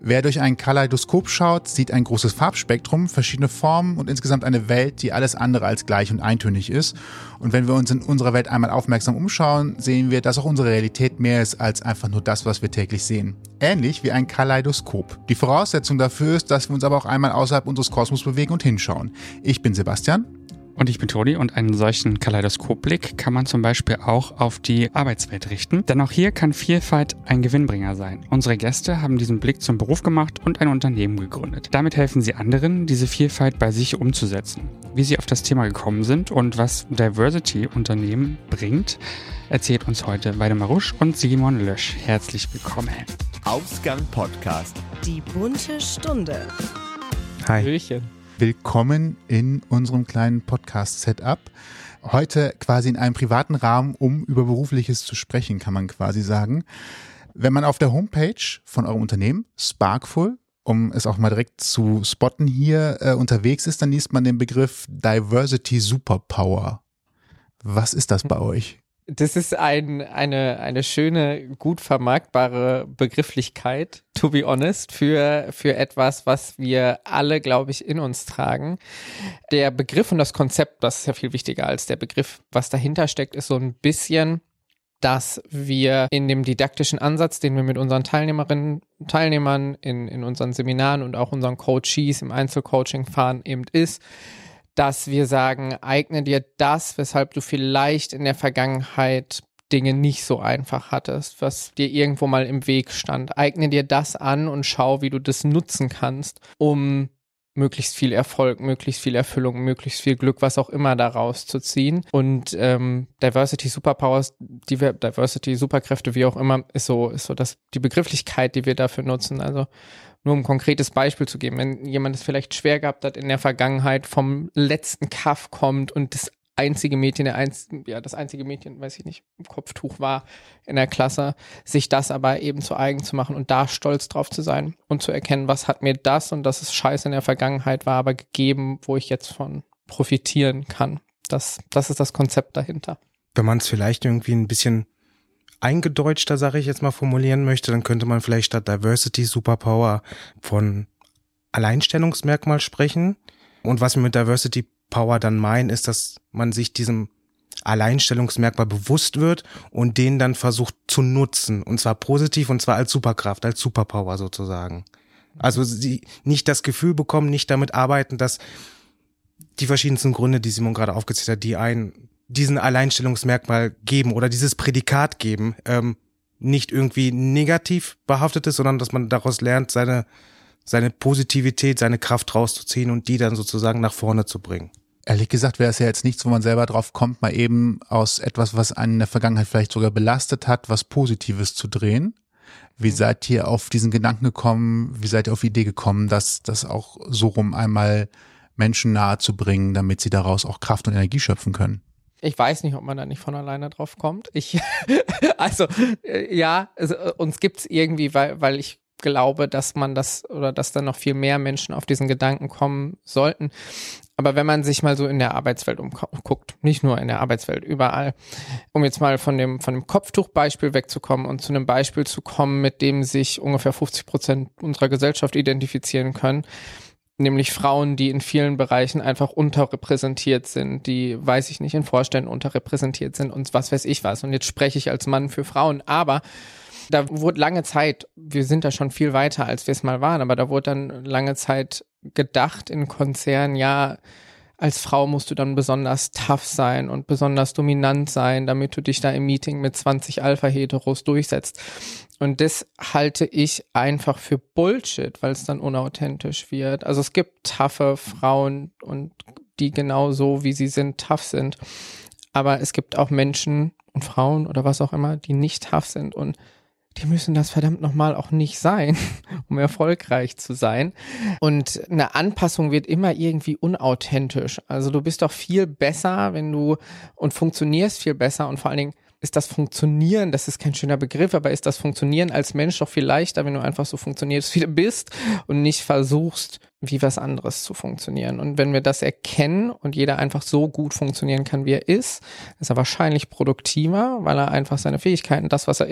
Wer durch ein Kaleidoskop schaut, sieht ein großes Farbspektrum, verschiedene Formen und insgesamt eine Welt, die alles andere als gleich und eintönig ist. Und wenn wir uns in unserer Welt einmal aufmerksam umschauen, sehen wir, dass auch unsere Realität mehr ist als einfach nur das, was wir täglich sehen. Ähnlich wie ein Kaleidoskop. Die Voraussetzung dafür ist, dass wir uns aber auch einmal außerhalb unseres Kosmos bewegen und hinschauen. Ich bin Sebastian. Und ich bin Toni und einen solchen Kaleidoskopblick kann man zum Beispiel auch auf die Arbeitswelt richten. Denn auch hier kann Vielfalt ein Gewinnbringer sein. Unsere Gäste haben diesen Blick zum Beruf gemacht und ein Unternehmen gegründet. Damit helfen sie anderen, diese Vielfalt bei sich umzusetzen. Wie sie auf das Thema gekommen sind und was Diversity-Unternehmen bringt, erzählt uns heute Waldemar Rusch und Simon Lösch. Herzlich willkommen. Ausgang Podcast. Die bunte Stunde. Hi. Hallöchen. Willkommen in unserem kleinen Podcast-Setup. Heute quasi in einem privaten Rahmen, um über Berufliches zu sprechen, kann man quasi sagen. Wenn man auf der Homepage von eurem Unternehmen, Sparkful, um es auch mal direkt zu spotten hier, unterwegs ist, dann liest man den Begriff Diversity Superpower. Was ist das bei euch? Das ist eine schöne, gut vermarktbare Begrifflichkeit, to be honest, für etwas, was wir alle, glaube ich, in uns tragen. Der Begriff und das Konzept, das ist ja viel wichtiger als der Begriff, was dahinter steckt, ist so ein bisschen, dass wir in dem didaktischen Ansatz, den wir mit unseren Teilnehmerinnen und Teilnehmern in unseren Seminaren und auch unseren Coaches im Einzelcoaching fahren, eben ist, dass wir sagen, eigne dir das, weshalb du vielleicht in der Vergangenheit Dinge nicht so einfach hattest, was dir irgendwo mal im Weg stand. Eigne dir das an und schau, wie du das nutzen kannst, um möglichst viel Erfolg, möglichst viel Erfüllung, möglichst viel Glück, was auch immer daraus zu ziehen. Und Diversity Superpowers, Diversity Superkräfte, wie auch immer, ist so das die Begrifflichkeit, die wir dafür nutzen. Also nur um ein konkretes Beispiel zu geben, wenn jemand es vielleicht schwer gehabt hat in der Vergangenheit, vom letzten Kaff kommt und das einzige Mädchen, das einzige Mädchen, weiß ich nicht, im Kopftuch war in der Klasse, sich das aber eben zu eigen zu machen und da stolz drauf zu sein und zu erkennen, was hat mir das und dass es scheiße in der Vergangenheit war, aber gegeben, wo ich jetzt von profitieren kann. Das ist das Konzept dahinter. Wenn man es vielleicht irgendwie ein bisschen eingedeutschter, sage ich jetzt mal, formulieren möchte, dann könnte man vielleicht statt Diversity Superpower von Alleinstellungsmerkmal sprechen. Und was wir mit Diversity Power dann meinen, ist, dass man sich diesem Alleinstellungsmerkmal bewusst wird und den dann versucht zu nutzen. Und zwar positiv und zwar als Superkraft, als Superpower sozusagen. Also sie nicht das Gefühl bekommen, nicht damit arbeiten, dass die verschiedensten Gründe, die Simon gerade aufgezählt hat, die einen diesen Alleinstellungsmerkmal geben oder dieses Prädikat geben, nicht irgendwie negativ behaftet ist, sondern dass man daraus lernt, seine Positivität, seine Kraft rauszuziehen und die dann sozusagen nach vorne zu bringen. Ehrlich gesagt wäre es ja jetzt nichts, wo man selber drauf kommt, mal eben aus etwas, was einen in der Vergangenheit vielleicht sogar belastet hat, was Positives zu drehen. Wie seid ihr auf diesen Gedanken gekommen? Wie seid ihr auf die Idee gekommen, das auch so rum einmal Menschen nahe zu bringen, damit sie daraus auch Kraft und Energie schöpfen können? Ich weiß nicht, ob man da nicht von alleine drauf kommt. Uns gibt's irgendwie, weil ich glaube, dass man das oder dass dann noch viel mehr Menschen auf diesen Gedanken kommen sollten. Aber wenn man sich mal so in der Arbeitswelt umguckt, nicht nur in der Arbeitswelt, überall, um jetzt mal von dem Kopftuchbeispiel wegzukommen und zu einem Beispiel zu kommen, mit dem sich ungefähr 50% unserer Gesellschaft identifizieren können, nämlich Frauen, die in vielen Bereichen einfach unterrepräsentiert sind, die, weiß ich nicht, in Vorständen unterrepräsentiert sind und was weiß ich was. Und jetzt spreche ich als Mann für Frauen, aber da wurde lange Zeit, wir sind da schon viel weiter, als wir es mal waren, aber da wurde dann lange Zeit gedacht in Konzernen, ja, als Frau musst du dann besonders tough sein und besonders dominant sein, damit du dich da im Meeting mit 20 Alpha-Heteros durchsetzt. Und das halte ich einfach für Bullshit, weil es dann unauthentisch wird. Also es gibt toughe Frauen und die genau so, wie sie sind, tough sind. Aber es gibt auch Menschen und Frauen oder was auch immer, die nicht tough sind und die müssen das verdammt nochmal auch nicht sein, um erfolgreich zu sein. Und eine Anpassung wird immer irgendwie unauthentisch. Also du bist doch viel besser, und funktionierst viel besser und vor allen Dingen ist das Funktionieren, das ist kein schöner Begriff, aber ist das Funktionieren als Mensch doch viel leichter, wenn du einfach so funktionierst, wie du bist und nicht versuchst, wie was anderes zu funktionieren. Und wenn wir das erkennen und jeder einfach so gut funktionieren kann, wie er ist er wahrscheinlich produktiver, weil er einfach seine Fähigkeiten, das, was er ist,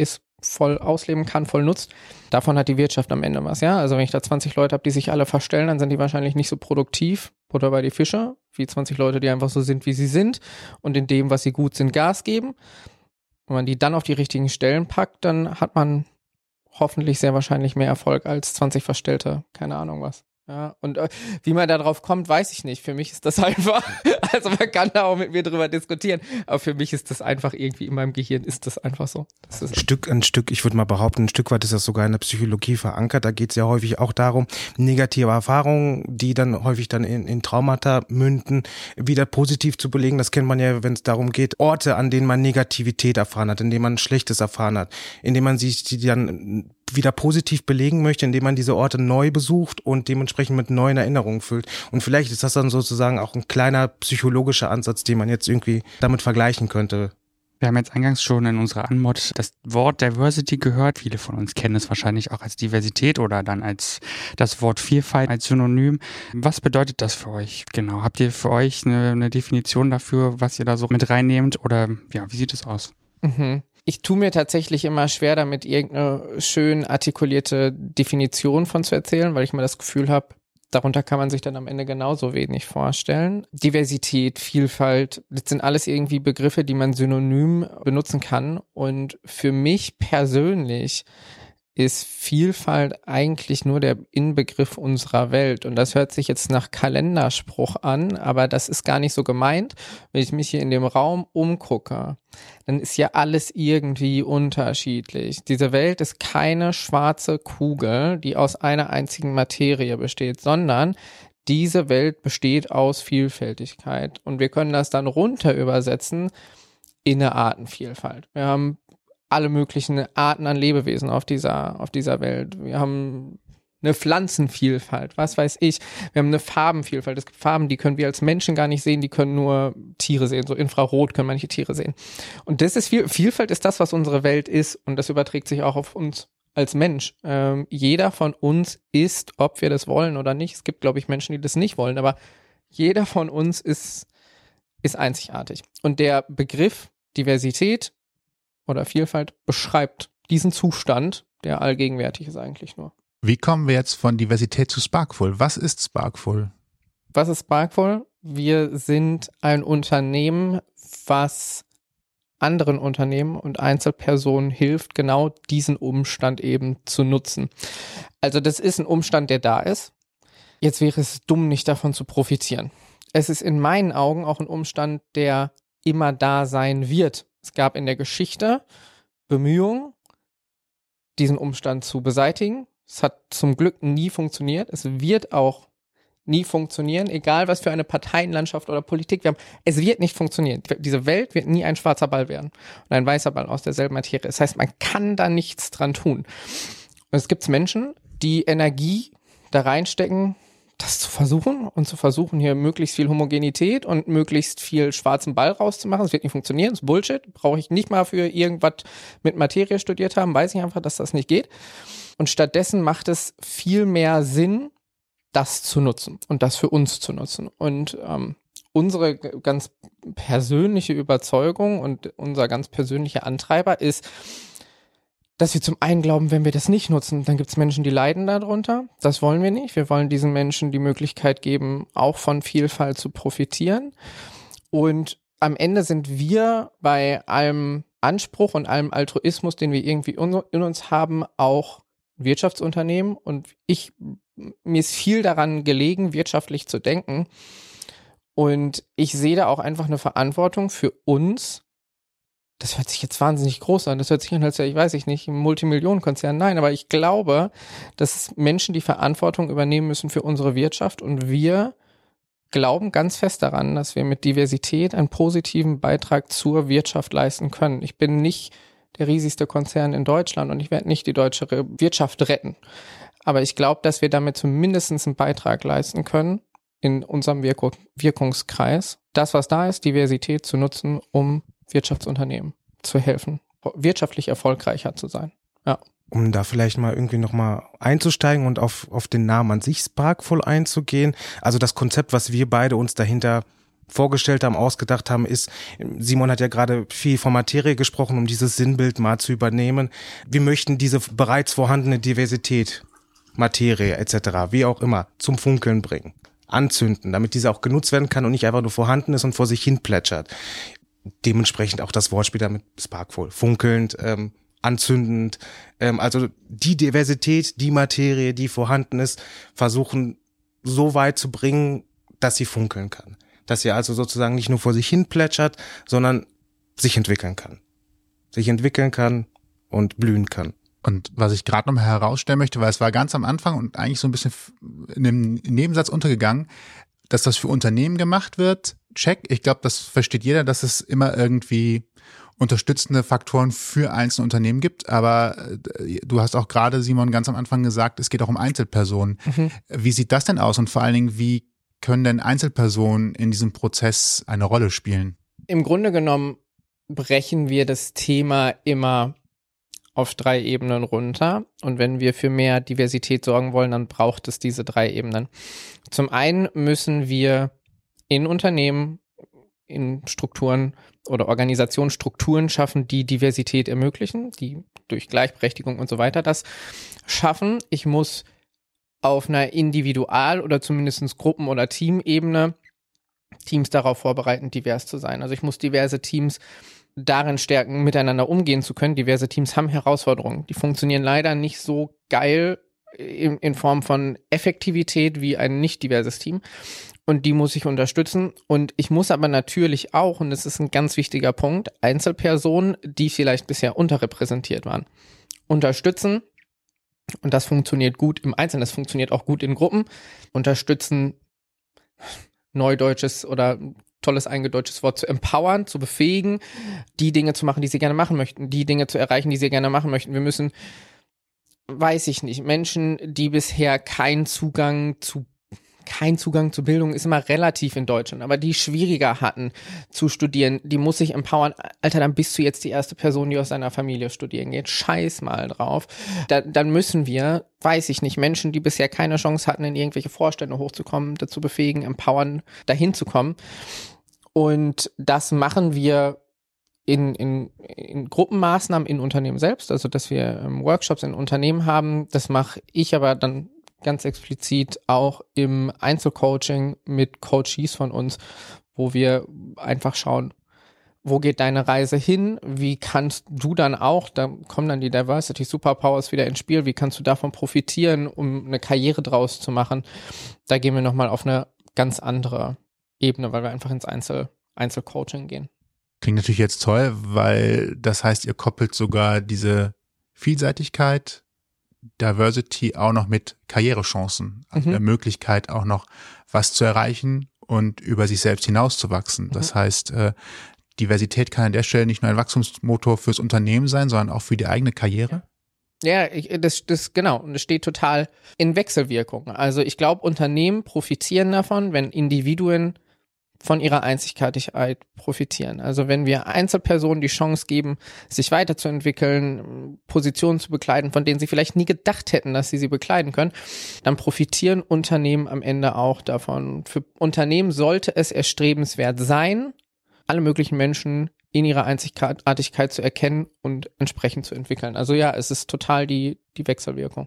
voll ausleben kann, voll nutzt, davon hat die Wirtschaft am Ende was, ja. Also wenn ich da 20 Leute habe, die sich alle verstellen, dann sind die wahrscheinlich nicht so produktiv, Butter bei die Fische, wie 20 Leute, die einfach so sind, wie sie sind und in dem, was sie gut sind, Gas geben. Wenn man die dann auf die richtigen Stellen packt, dann hat man hoffentlich sehr wahrscheinlich mehr Erfolg als 20 Verstellte, keine Ahnung was. Ja, und wie man da drauf kommt, weiß ich nicht. Für mich ist das einfach, also man kann da auch mit mir drüber diskutieren, aber für mich ist das einfach irgendwie in meinem Gehirn ist das einfach so. Das ist ein Stück, ich würde mal behaupten, ein Stück weit ist das sogar in der Psychologie verankert. Da geht es ja häufig auch darum, negative Erfahrungen, die dann häufig dann in Traumata münden, wieder positiv zu belegen. Das kennt man ja, wenn es darum geht, Orte, an denen man Negativität erfahren hat, in denen man Schlechtes erfahren hat, in denen man sich die dann wieder positiv belegen möchte, indem man diese Orte neu besucht und dementsprechend mit neuen Erinnerungen füllt. Und vielleicht ist das dann sozusagen auch ein kleiner psychologischer Ansatz, den man jetzt irgendwie damit vergleichen könnte. Wir haben jetzt eingangs schon in unserer Anmod das Wort Diversity gehört. Viele von uns kennen es wahrscheinlich auch als Diversität oder dann als das Wort Vielfalt als Synonym. Was bedeutet das für euch? Genau. Habt ihr für euch eine Definition dafür, was ihr da so mit reinnehmt? Oder ja, wie sieht es aus? Ich tue mir tatsächlich immer schwer, damit irgendeine schön artikulierte Definition von zu erzählen, weil ich immer das Gefühl habe, darunter kann man sich dann am Ende genauso wenig vorstellen. Diversität, Vielfalt, das sind alles irgendwie Begriffe, die man synonym benutzen kann. Und für mich persönlich ist Vielfalt eigentlich nur der Inbegriff unserer Welt. Und das hört sich jetzt nach Kalenderspruch an, aber das ist gar nicht so gemeint. Wenn ich mich hier in dem Raum umgucke, dann ist ja alles irgendwie unterschiedlich. Diese Welt ist keine schwarze Kugel, die aus einer einzigen Materie besteht, sondern diese Welt besteht aus Vielfältigkeit. Und wir können das dann runter übersetzen in eine Artenvielfalt. Wir haben alle möglichen Arten an Lebewesen auf dieser Welt. Wir haben eine Pflanzenvielfalt, was weiß ich. Wir haben eine Farbenvielfalt. Es gibt Farben, die können wir als Menschen gar nicht sehen, die können nur Tiere sehen. So Infrarot können manche Tiere sehen. Und das ist Vielfalt ist das, was unsere Welt ist. Und das überträgt sich auch auf uns als Mensch. Jeder von uns ist, ob wir das wollen oder nicht. Es gibt, glaube ich, Menschen, die das nicht wollen, aber jeder von uns ist einzigartig. Und der Begriff Diversität oder Vielfalt beschreibt diesen Zustand, der allgegenwärtig ist eigentlich nur. Wie kommen wir jetzt von Diversität zu Sparkful? Was ist Sparkful? Was ist Sparkful? Wir sind ein Unternehmen, was anderen Unternehmen und Einzelpersonen hilft, genau diesen Umstand eben zu nutzen. Also das ist ein Umstand, der da ist. Jetzt wäre es dumm, nicht davon zu profitieren. Es ist in meinen Augen auch ein Umstand, der immer da sein wird. Es gab in der Geschichte Bemühungen, diesen Umstand zu beseitigen. Es hat zum Glück nie funktioniert. Es wird auch nie funktionieren, egal was für eine Parteienlandschaft oder Politik wir haben. Es wird nicht funktionieren. Diese Welt wird nie ein schwarzer Ball werden und ein weißer Ball aus derselben Materie. Das heißt, man kann da nichts dran tun. Und es gibt Menschen, die Energie da reinstecken, das zu versuchen, hier möglichst viel Homogenität und möglichst viel schwarzen Ball rauszumachen. Das wird nicht funktionieren, das ist Bullshit. Brauche ich nicht mal für irgendwas mit Materie studiert haben, weiß ich einfach, dass das nicht geht. Und stattdessen macht es viel mehr Sinn, das zu nutzen und das für uns zu nutzen. Und unsere ganz persönliche Überzeugung und unser ganz persönlicher Antreiber ist, dass wir zum einen glauben, wenn wir das nicht nutzen, dann gibt es Menschen, die leiden darunter. Das wollen wir nicht. Wir wollen diesen Menschen die Möglichkeit geben, auch von Vielfalt zu profitieren. Und am Ende sind wir bei allem Anspruch und allem Altruismus, den wir irgendwie in uns haben, auch Wirtschaftsunternehmen. Und mir ist viel daran gelegen, wirtschaftlich zu denken. Und ich sehe da auch einfach eine Verantwortung für uns. Das hört sich jetzt wahnsinnig groß an. Das hört sich an, als wäre, ich weiß nicht, ein Multimillionenkonzern. Nein, aber ich glaube, dass Menschen die Verantwortung übernehmen müssen für unsere Wirtschaft. Und wir glauben ganz fest daran, dass wir mit Diversität einen positiven Beitrag zur Wirtschaft leisten können. Ich bin nicht der riesigste Konzern in Deutschland und ich werde nicht die deutsche Wirtschaft retten. Aber ich glaube, dass wir damit zumindest einen Beitrag leisten können in unserem Wirkungskreis. Das, was da ist, Diversität zu nutzen, um Wirtschaftsunternehmen zu helfen, wirtschaftlich erfolgreicher zu sein. Ja. Um da vielleicht mal irgendwie nochmal einzusteigen und auf den Namen an sich Sparkful einzugehen. Also das Konzept, was wir beide uns dahinter vorgestellt haben, ausgedacht haben, ist, Simon hat ja gerade viel von Materie gesprochen, um dieses Sinnbild mal zu übernehmen. Wir möchten diese bereits vorhandene Diversität, Materie etc., wie auch immer, zum Funkeln bringen, anzünden, damit diese auch genutzt werden kann und nicht einfach nur vorhanden ist und vor sich hin plätschert. Dementsprechend auch das Wortspiel damit sparkful, funkelnd, anzündend, also die Diversität, die Materie, die vorhanden ist, versuchen so weit zu bringen, dass sie funkeln kann. Dass sie also sozusagen nicht nur vor sich hin plätschert, sondern sich entwickeln kann. Sich entwickeln kann und blühen kann. Und was ich gerade noch mal herausstellen möchte, weil es war ganz am Anfang und eigentlich so ein bisschen in einem Nebensatz untergegangen, dass das für Unternehmen gemacht wird. Check. Ich glaube, das versteht jeder, dass es immer irgendwie unterstützende Faktoren für einzelne Unternehmen gibt. Aber du hast auch gerade, Simon, ganz am Anfang gesagt, es geht auch um Einzelpersonen. Wie sieht das denn aus? Und vor allen Dingen, wie können denn Einzelpersonen in diesem Prozess eine Rolle spielen? Im Grunde genommen brechen wir das Thema immer auf 3 Ebenen runter. Und wenn wir für mehr Diversität sorgen wollen, dann braucht es diese 3 Ebenen. Zum einen müssen wir in Unternehmen, in Strukturen oder Organisationsstrukturen schaffen, die Diversität ermöglichen, die durch Gleichberechtigung und so weiter das schaffen. Ich muss auf einer Individual- oder zumindest Gruppen- oder Teamebene Teams darauf vorbereiten, divers zu sein. Also ich muss diverse Teams darin stärken, miteinander umgehen zu können. Diverse Teams haben Herausforderungen. Die funktionieren leider nicht so geil in Form von Effektivität wie ein nicht diverses Team. Und die muss ich unterstützen. Und ich muss aber natürlich auch, und das ist ein ganz wichtiger Punkt, Einzelpersonen, die vielleicht bisher unterrepräsentiert waren, unterstützen. Und das funktioniert gut im Einzelnen, das funktioniert auch gut in Gruppen. Unterstützen, neudeutsches oder tolles eingedeutschtes Wort, zu empowern, zu befähigen, die Dinge zu machen, die sie gerne machen möchten, die Dinge zu erreichen, die sie gerne machen möchten. Wir müssen, weiß ich nicht, Menschen, die bisher keinen Zugang zu Bildung ist immer relativ in Deutschland, aber die schwieriger hatten zu studieren, die muss sich empowern. Alter, dann bist du jetzt die erste Person, die aus deiner Familie studieren geht. Scheiß mal drauf. Dann müssen wir, weiß ich nicht, Menschen, die bisher keine Chance hatten, in irgendwelche Vorstände hochzukommen, dazu befähigen, empowern, dahin zu kommen. Und das machen wir in Gruppenmaßnahmen in Unternehmen selbst, also dass wir Workshops in Unternehmen haben. Das mache ich aber dann ganz explizit auch im Einzelcoaching mit Coaches von uns, wo wir einfach schauen, wo geht deine Reise hin? Wie kannst du dann auch, da kommen dann die Diversity Superpowers wieder ins Spiel, wie kannst du davon profitieren, um eine Karriere draus zu machen? Da gehen wir nochmal auf eine ganz andere Ebene, weil wir einfach ins Einzelcoaching gehen. Klingt natürlich jetzt toll, weil das heißt, ihr koppelt sogar diese Vielseitigkeit, Diversity auch noch mit Karrierechancen, also der Möglichkeit auch noch was zu erreichen und über sich selbst hinauszuwachsen. Das heißt, Diversität kann an der Stelle nicht nur ein Wachstumsmotor fürs Unternehmen sein, sondern auch für die eigene Karriere. Ja, das genau. Und es steht total in Wechselwirkung. Also ich glaube, Unternehmen profitieren davon, wenn Individuen von ihrer Einzigartigkeit profitieren. Also wenn wir Einzelpersonen die Chance geben, sich weiterzuentwickeln, Positionen zu bekleiden, von denen sie vielleicht nie gedacht hätten, dass sie bekleiden können, dann profitieren Unternehmen am Ende auch davon. Für Unternehmen sollte es erstrebenswert sein, alle möglichen Menschen in ihrer Einzigartigkeit zu erkennen und entsprechend zu entwickeln. Also ja, es ist total die Wechselwirkung.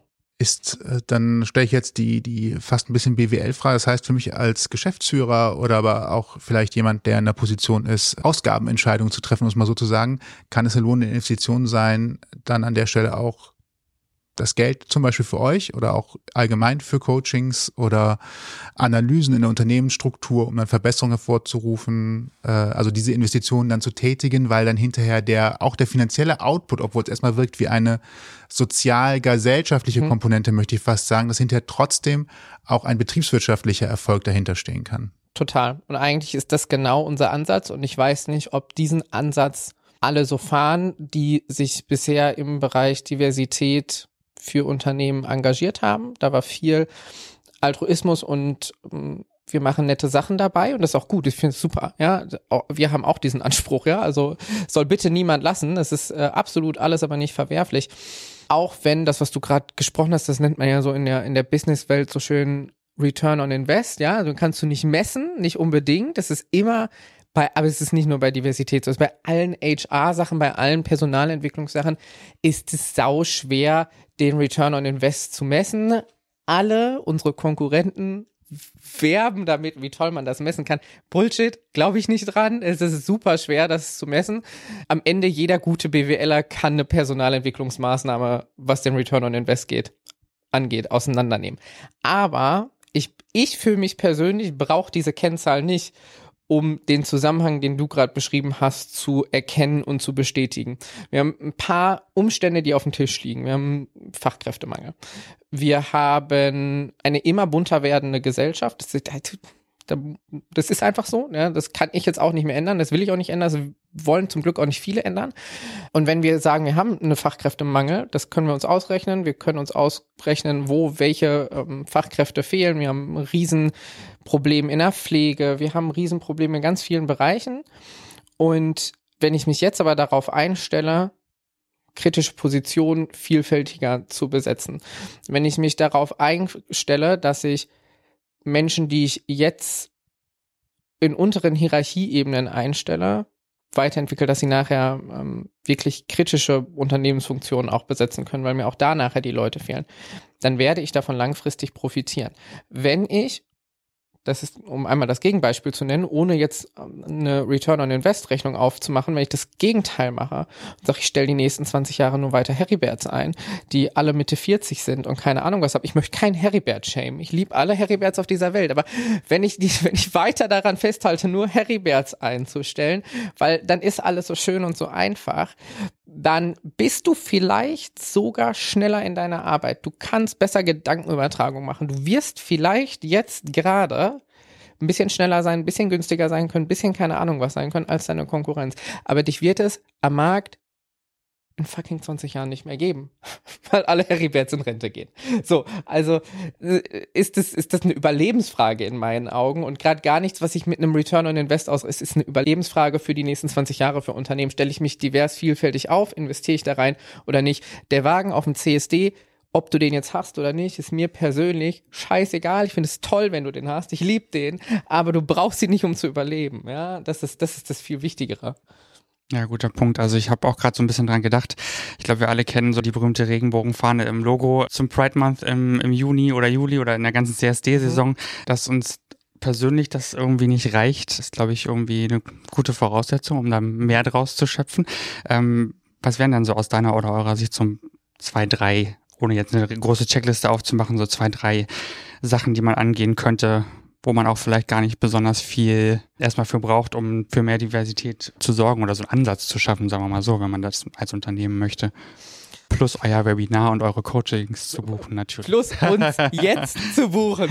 Dann stelle ich jetzt die fast ein bisschen BWL-Frage. Das heißt für mich als Geschäftsführer oder aber auch vielleicht jemand, der in der Position ist, Ausgabenentscheidungen zu treffen, um es mal so zu sagen, kann es eine lohnende Investition sein, dann an der Stelle auch das Geld zum Beispiel für euch oder auch allgemein für Coachings oder Analysen in der Unternehmensstruktur, um dann Verbesserungen hervorzurufen, also diese Investitionen dann zu tätigen, weil dann hinterher auch der finanzielle Output, obwohl es erstmal wirkt wie eine sozial-gesellschaftliche Komponente, möchte ich fast sagen, dass hinterher trotzdem auch ein betriebswirtschaftlicher Erfolg dahinter stehen kann. Total. Und eigentlich ist das genau unser Ansatz und ich weiß nicht, ob diesen Ansatz alle so fahren, die sich bisher im Bereich Diversität für Unternehmen engagiert haben. Da war viel Altruismus und wir machen nette Sachen dabei und das ist auch gut. Ich finde es super. Ja, wir haben auch diesen Anspruch. Ja, also soll bitte niemand lassen. Das ist absolut alles, aber nicht verwerflich. Auch wenn das, was du gerade gesprochen hast, das nennt man ja so in der Businesswelt so schön Return on Invest, ja, also kannst du nicht messen, nicht unbedingt, das ist immer aber es ist nicht nur bei Diversität so, es ist bei allen HR-Sachen, bei allen Personalentwicklungssachen ist es sau schwer, den Return on Invest zu messen. Alle unsere Konkurrenten werben damit, wie toll man das messen kann. Bullshit, glaube ich nicht dran. Es ist super schwer, das zu messen. Am Ende jeder gute BWLer kann eine Personalentwicklungsmaßnahme, was den Return on Invest angeht, auseinandernehmen. Aber ich für mich persönlich brauche diese Kennzahl nicht, um den Zusammenhang, den du gerade beschrieben hast, zu erkennen und zu bestätigen. Wir haben ein paar Umstände, die auf dem Tisch liegen. Wir haben Fachkräftemangel. Wir haben eine immer bunter werdende Gesellschaft. Das ist einfach so. Ja, das kann ich jetzt auch nicht mehr ändern. Das will ich auch nicht ändern. Das wollen zum Glück auch nicht viele ändern. Und wenn wir sagen, wir haben einen Fachkräftemangel, das können wir uns ausrechnen. Wir können uns ausrechnen, wo welche Fachkräfte fehlen. Wir haben ein Riesenproblem in der Pflege. Wir haben ein Riesenproblem in ganz vielen Bereichen. Und wenn ich mich jetzt aber darauf einstelle, kritische Positionen vielfältiger zu besetzen, wenn ich mich darauf einstelle, dass ich Menschen, die ich jetzt in unteren Hierarchieebenen einstelle, weiterentwickle, dass sie nachher wirklich kritische Unternehmensfunktionen auch besetzen können, weil mir auch da nachher die Leute fehlen, dann werde ich davon langfristig profitieren. Wenn ich, das ist, um einmal das Gegenbeispiel zu nennen, ohne jetzt eine Return-on-Invest-Rechnung aufzumachen, wenn ich das Gegenteil mache und sage, ich stelle die nächsten 20 Jahre nur weiter Heriberts ein, die alle Mitte 40 sind und keine Ahnung was habe. Ich möchte kein Heribert-Shame. Ich liebe alle Heriberts auf dieser Welt, aber wenn ich weiter daran festhalte, nur Heriberts einzustellen, weil dann ist alles so schön und so einfach, dann bist du vielleicht sogar schneller in deiner Arbeit. Du kannst besser Gedankenübertragung machen. Du wirst vielleicht jetzt gerade ein bisschen schneller sein, ein bisschen günstiger sein können, ein bisschen keine Ahnung was sein können als deine Konkurrenz. Aber dich wird es am Markt in fucking 20 Jahren nicht mehr geben, weil alle Heriberts in Rente gehen. So, also ist das eine Überlebensfrage in meinen Augen und gerade gar nichts, was ich mit einem Return on Invest es ist eine Überlebensfrage für die nächsten 20 Jahre für Unternehmen. Stelle ich mich divers, vielfältig auf, investiere ich da rein oder nicht? Der Wagen auf dem CSD, ob du den jetzt hast oder nicht, ist mir persönlich scheißegal. Ich finde es toll, wenn du den hast. Ich liebe den, aber du brauchst ihn nicht, um zu überleben. Ja, das ist das viel Wichtigere. Ja, guter Punkt. Also ich habe auch gerade so ein bisschen dran gedacht. Ich glaube, wir alle kennen so die berühmte Regenbogenfahne im Logo zum Pride Month im Juni oder Juli oder in der ganzen CSD-Saison, dass uns persönlich das irgendwie nicht reicht, ist, glaube ich, irgendwie eine gute Voraussetzung, um da mehr draus zu schöpfen. Was wären dann so aus deiner oder eurer Sicht so 2, 3, ohne jetzt eine große Checkliste aufzumachen, so 2, 3 Sachen, die man angehen könnte, wo man auch vielleicht gar nicht besonders viel erstmal für braucht, um für mehr Diversität zu sorgen oder so einen Ansatz zu schaffen, sagen wir mal so, wenn man das als Unternehmen möchte. Plus euer Webinar und eure Coachings zu buchen natürlich. Plus uns jetzt zu buchen.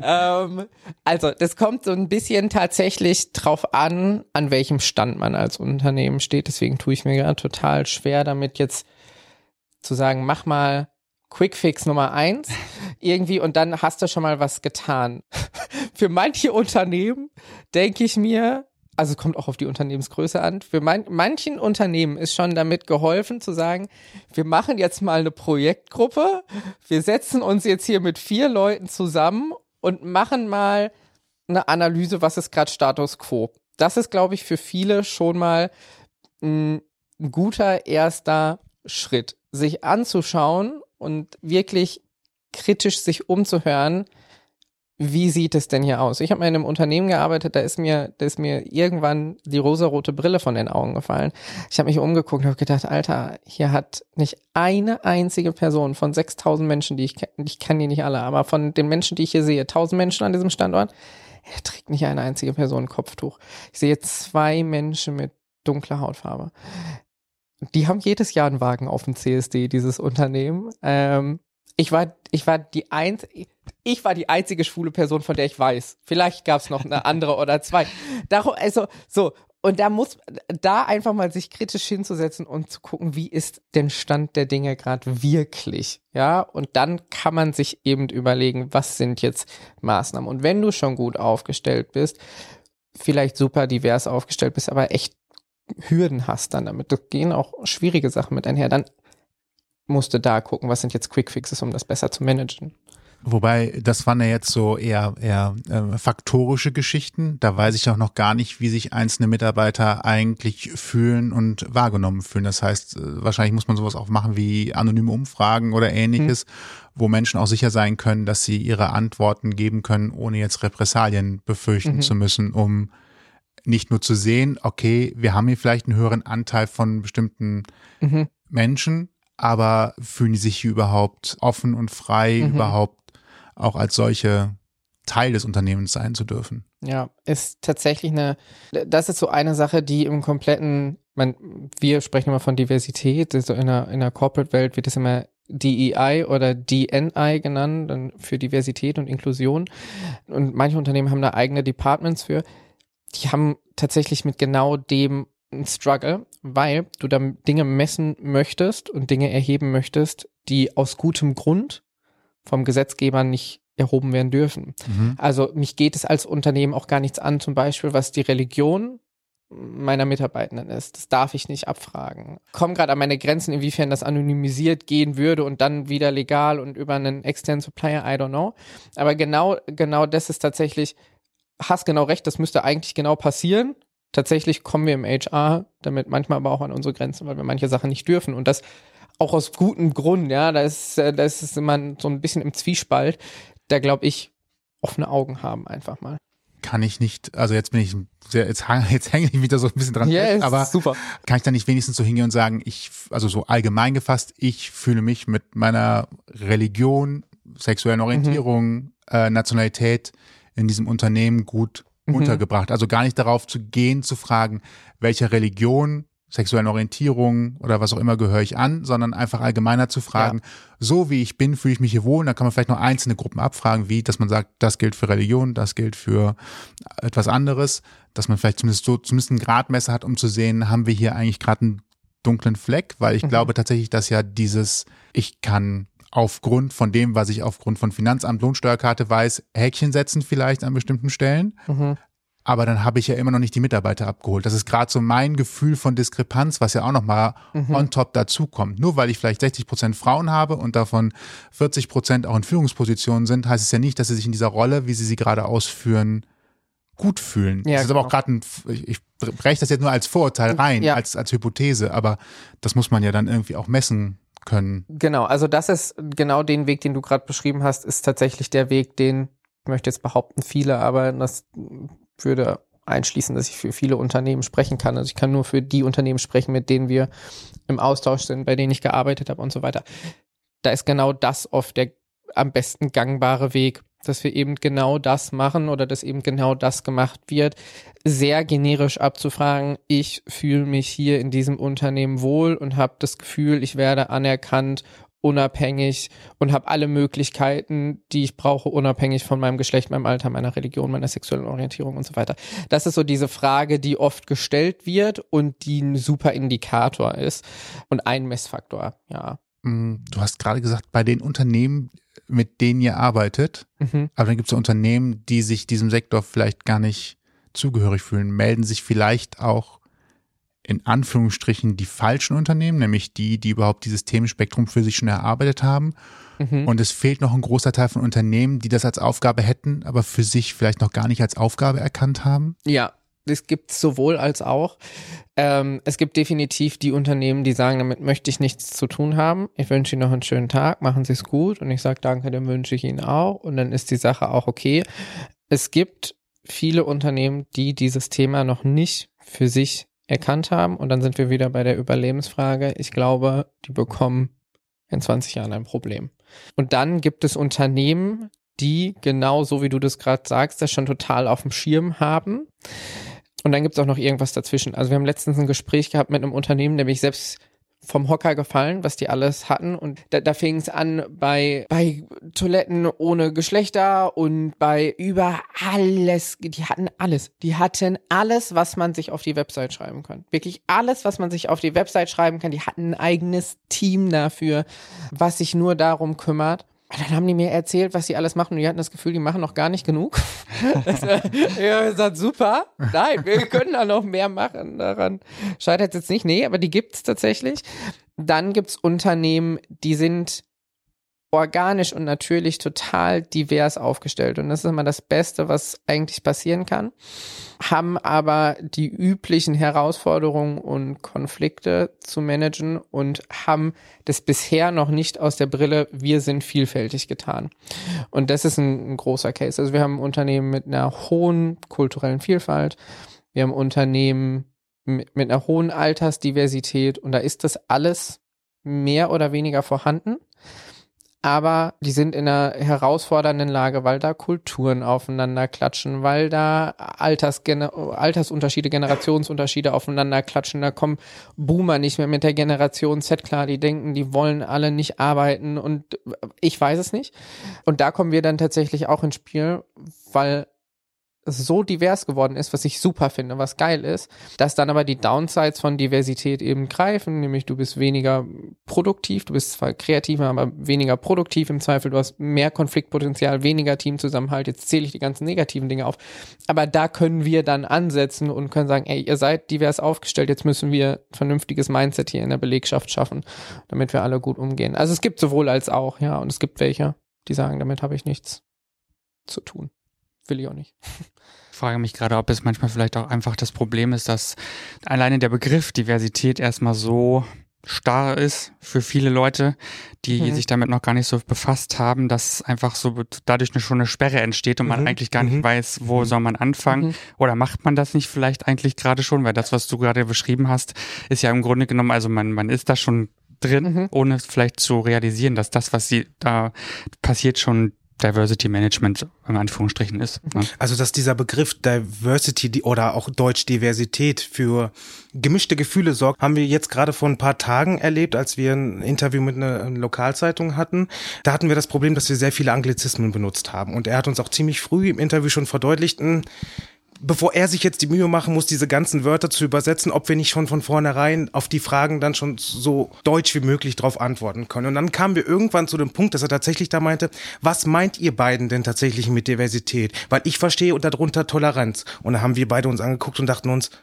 Also das kommt so ein bisschen tatsächlich drauf an welchem Stand man als Unternehmen steht. Deswegen tue ich mir gerade total schwer damit jetzt zu sagen, mach mal Quickfix Nummer 1 irgendwie und dann hast du schon mal was getan. Für manche Unternehmen denke ich mir, also es kommt auch auf die Unternehmensgröße an, für manchen Unternehmen ist schon damit geholfen zu sagen, wir machen jetzt mal eine Projektgruppe, wir setzen uns jetzt hier mit 4 Leuten zusammen und machen mal eine Analyse, was ist gerade Status Quo. Das ist, glaube ich, für viele schon mal ein guter erster Schritt, sich anzuschauen und wirklich kritisch sich umzuhören, wie sieht es denn hier aus? Ich habe mal in einem Unternehmen gearbeitet, da ist mir irgendwann die rosarote Brille von den Augen gefallen. Ich habe mich umgeguckt und habe gedacht, Alter, hier hat nicht eine einzige Person von 6.000 Menschen, die ich kenne die nicht alle, aber von den Menschen, die ich hier sehe, 1.000 Menschen an diesem Standort, da trägt nicht eine einzige Person ein Kopftuch. Ich sehe 2 Menschen mit dunkler Hautfarbe. Die haben jedes Jahr einen Wagen auf dem CSD, dieses Unternehmen. Ich war die einzige schwule Person, von der ich weiß. Vielleicht gab es noch eine andere oder 2. Darum, also so, und da muss da einfach mal sich kritisch hinzusetzen und zu gucken, wie ist denn Stand der Dinge gerade wirklich, ja? Und dann kann man sich eben überlegen, was sind jetzt Maßnahmen. Und wenn du schon gut aufgestellt bist, vielleicht super divers aufgestellt bist, aber echt Hürden hast dann damit, da gehen auch schwierige Sachen mit einher, dann musst du da gucken, was sind jetzt Quickfixes, um das besser zu managen. Wobei, das waren ja jetzt so eher faktorische Geschichten. Da weiß ich auch noch gar nicht, wie sich einzelne Mitarbeiter eigentlich fühlen und wahrgenommen fühlen. Das heißt, wahrscheinlich muss man sowas auch machen wie anonyme Umfragen oder Ähnliches, wo Menschen auch sicher sein können, dass sie ihre Antworten geben können, ohne jetzt Repressalien befürchten zu müssen, um nicht nur zu sehen, okay, wir haben hier vielleicht einen höheren Anteil von bestimmten Menschen, aber fühlen die sich hier überhaupt offen und frei, überhaupt auch als solche Teil des Unternehmens sein zu dürfen. Ja, ist tatsächlich das ist so eine Sache, die im kompletten, wir sprechen immer von Diversität, so in der Corporate-Welt wird das immer DEI oder DNI genannt, dann für Diversität und Inklusion. Und manche Unternehmen haben da eigene Departments für. Die haben tatsächlich mit genau dem einen Struggle, weil du dann Dinge messen möchtest und Dinge erheben möchtest, die aus gutem Grund vom Gesetzgeber nicht erhoben werden dürfen. Also mich geht es als Unternehmen auch gar nichts an, zum Beispiel, was die Religion meiner Mitarbeitenden ist. Das darf ich nicht abfragen. Komme gerade an meine Grenzen, inwiefern das anonymisiert gehen würde und dann wieder legal und über einen externen Supplier, I don't know. Aber genau das ist tatsächlich, hast genau recht, das müsste eigentlich genau passieren. Tatsächlich kommen wir im HR damit manchmal aber auch an unsere Grenzen, weil wir manche Sachen nicht dürfen und das auch aus gutem Grund, ja, da ist immer so ein bisschen im Zwiespalt. Da glaube ich, offene Augen haben einfach mal. Kann ich nicht, also jetzt hänge ich wieder so ein bisschen dran fest, aber super. Kann ich da nicht wenigstens so hingehen und sagen, also so allgemein gefasst, ich fühle mich mit meiner Religion, sexuellen Orientierung, Nationalität in diesem Unternehmen gut untergebracht. Also gar nicht darauf zu gehen, zu fragen, welche Religion, sexuellen Orientierung oder was auch immer gehöre ich an, sondern einfach allgemeiner zu fragen, so wie ich bin, fühle ich mich hier wohl. Und dann kann man vielleicht noch einzelne Gruppen abfragen, wie, dass man sagt, das gilt für Religion, das gilt für etwas anderes, dass man vielleicht zumindest einen Gradmesser hat, um zu sehen, haben wir hier eigentlich gerade einen dunklen Fleck, weil ich glaube tatsächlich, dass ja ich kann aufgrund von dem, was ich aufgrund von Finanzamt, Lohnsteuerkarte weiß, Häkchen setzen vielleicht an bestimmten Stellen. Aber dann habe ich ja immer noch nicht die Mitarbeiter abgeholt. Das ist gerade so mein Gefühl von Diskrepanz, was ja auch nochmal on top dazukommt. Nur weil ich vielleicht 60% Frauen habe und davon 40% auch in Führungspositionen sind, heißt es ja nicht, dass sie sich in dieser Rolle, wie sie gerade ausführen, gut fühlen. Ja, das ist aber auch gerade ich breche das jetzt nur als Vorurteil rein, als Hypothese, aber das muss man ja dann irgendwie auch messen können. Genau, also das ist genau den Weg, den du gerade beschrieben hast, ist tatsächlich der Weg, den, ich möchte jetzt behaupten, viele, aber das würde einschließen, dass ich für viele Unternehmen sprechen kann. Also ich kann nur für die Unternehmen sprechen, mit denen wir im Austausch sind, bei denen ich gearbeitet habe und so weiter. Da ist genau das oft der am besten gangbare Weg, dass wir eben genau das machen oder dass eben genau das gemacht wird, sehr generisch abzufragen, ich fühle mich hier in diesem Unternehmen wohl und habe das Gefühl, ich werde anerkannt, unabhängig und habe alle Möglichkeiten, die ich brauche, unabhängig von meinem Geschlecht, meinem Alter, meiner Religion, meiner sexuellen Orientierung und so weiter. Das ist so diese Frage, die oft gestellt wird und die ein super Indikator ist und ein Messfaktor, ja. Du hast gerade gesagt, bei den Unternehmen, mit denen ihr arbeitet, aber dann gibt es ja Unternehmen, die sich diesem Sektor vielleicht gar nicht zugehörig fühlen, melden sich vielleicht auch in Anführungsstrichen die falschen Unternehmen, nämlich die überhaupt dieses Themenspektrum für sich schon erarbeitet haben. Und es fehlt noch ein großer Teil von Unternehmen, die das als Aufgabe hätten, aber für sich vielleicht noch gar nicht als Aufgabe erkannt haben. Ja, es gibt sowohl als auch. Es gibt definitiv die Unternehmen, die sagen, damit möchte ich nichts zu tun haben. Ich wünsche Ihnen noch einen schönen Tag, machen Sie es gut. Und ich sage danke, dann wünsche ich Ihnen auch. Und dann ist die Sache auch okay. Es gibt viele Unternehmen, die dieses Thema noch nicht für sich erkannt haben. Und dann sind wir wieder bei der Überlebensfrage. Ich glaube, die bekommen in 20 Jahren ein Problem. Und dann gibt es Unternehmen, die genau so, wie du das gerade sagst, das schon total auf dem Schirm haben. Und dann gibt es auch noch irgendwas dazwischen. Also wir haben letztens ein Gespräch gehabt mit einem Unternehmen, der mich selbst vom Hocker gefallen, was die alles hatten. Und da fing es an bei Toiletten ohne Geschlechter und bei über alles. Die hatten alles. Die hatten alles, was man sich auf die Website schreiben kann. Wirklich alles, was man sich auf die Website schreiben kann. Die hatten ein eigenes Team dafür, was sich nur darum kümmert. Und dann haben die mir erzählt, was die alles machen und die hatten das Gefühl, die machen noch gar nicht genug. Ja, ich gesagt, super. Nein, wir können da noch mehr machen. Daran scheitert es jetzt nicht. Nee, aber die gibt's tatsächlich. Dann gibt's Unternehmen, die sind organisch und natürlich total divers aufgestellt. Und das ist immer das Beste, was eigentlich passieren kann. Haben aber die üblichen Herausforderungen und Konflikte zu managen und haben das bisher noch nicht aus der Brille, wir sind vielfältig getan. Und das ist ein großer Case. Also wir haben Unternehmen mit einer hohen kulturellen Vielfalt. Wir haben Unternehmen mit einer hohen Altersdiversität und da ist das alles mehr oder weniger vorhanden. Aber die sind in einer herausfordernden Lage, weil da Kulturen aufeinander klatschen, weil da Altersunterschiede, Generationsunterschiede aufeinander klatschen. Da kommen Boomer nicht mehr mit der Generation Z klar, die denken, die wollen alle nicht arbeiten und ich weiß es nicht. Und da kommen wir dann tatsächlich auch ins Spiel, weil es so divers geworden ist, was ich super finde, was geil ist, dass dann aber die Downsides von Diversität eben greifen, nämlich du bist weniger produktiv, du bist zwar kreativer, aber weniger produktiv im Zweifel, du hast mehr Konfliktpotenzial, weniger Teamzusammenhalt, jetzt zähle ich die ganzen negativen Dinge auf, aber da können wir dann ansetzen und können sagen, ey, ihr seid divers aufgestellt, jetzt müssen wir ein vernünftiges Mindset hier in der Belegschaft schaffen, damit wir alle gut umgehen. Also es gibt sowohl als auch, ja, und es gibt welche, die sagen, damit habe ich nichts zu tun. Will ich auch nicht. Ich frage mich gerade, ob es manchmal vielleicht auch einfach das Problem ist, dass alleine der Begriff Diversität erstmal so starr ist für viele Leute, die sich damit noch gar nicht so befasst haben, dass einfach so dadurch schon eine Sperre entsteht und man eigentlich gar nicht weiß, wo soll man anfangen oder macht man das nicht vielleicht eigentlich gerade schon, weil das, was du gerade beschrieben hast, ist ja im Grunde genommen, also man ist da schon drin, ohne vielleicht zu realisieren, dass das, was da passiert, schon Diversity Management in Anführungsstrichen ist. Ne? Also dass dieser Begriff Diversity oder auch Deutsch Diversität für gemischte Gefühle sorgt, haben wir jetzt gerade vor ein paar Tagen erlebt, als wir ein Interview mit einer Lokalzeitung hatten. Da hatten wir das Problem, dass wir sehr viele Anglizismen benutzt haben. Und er hat uns auch ziemlich früh im Interview schon verdeutlicht, bevor er sich jetzt die Mühe machen muss, diese ganzen Wörter zu übersetzen, ob wir nicht schon von vornherein auf die Fragen dann schon so deutsch wie möglich drauf antworten können. Und dann kamen wir irgendwann zu dem Punkt, dass er tatsächlich da meinte, was meint ihr beiden denn tatsächlich mit Diversität? Weil ich verstehe unter darunter Toleranz. Und da haben wir beide uns angeguckt und dachten uns,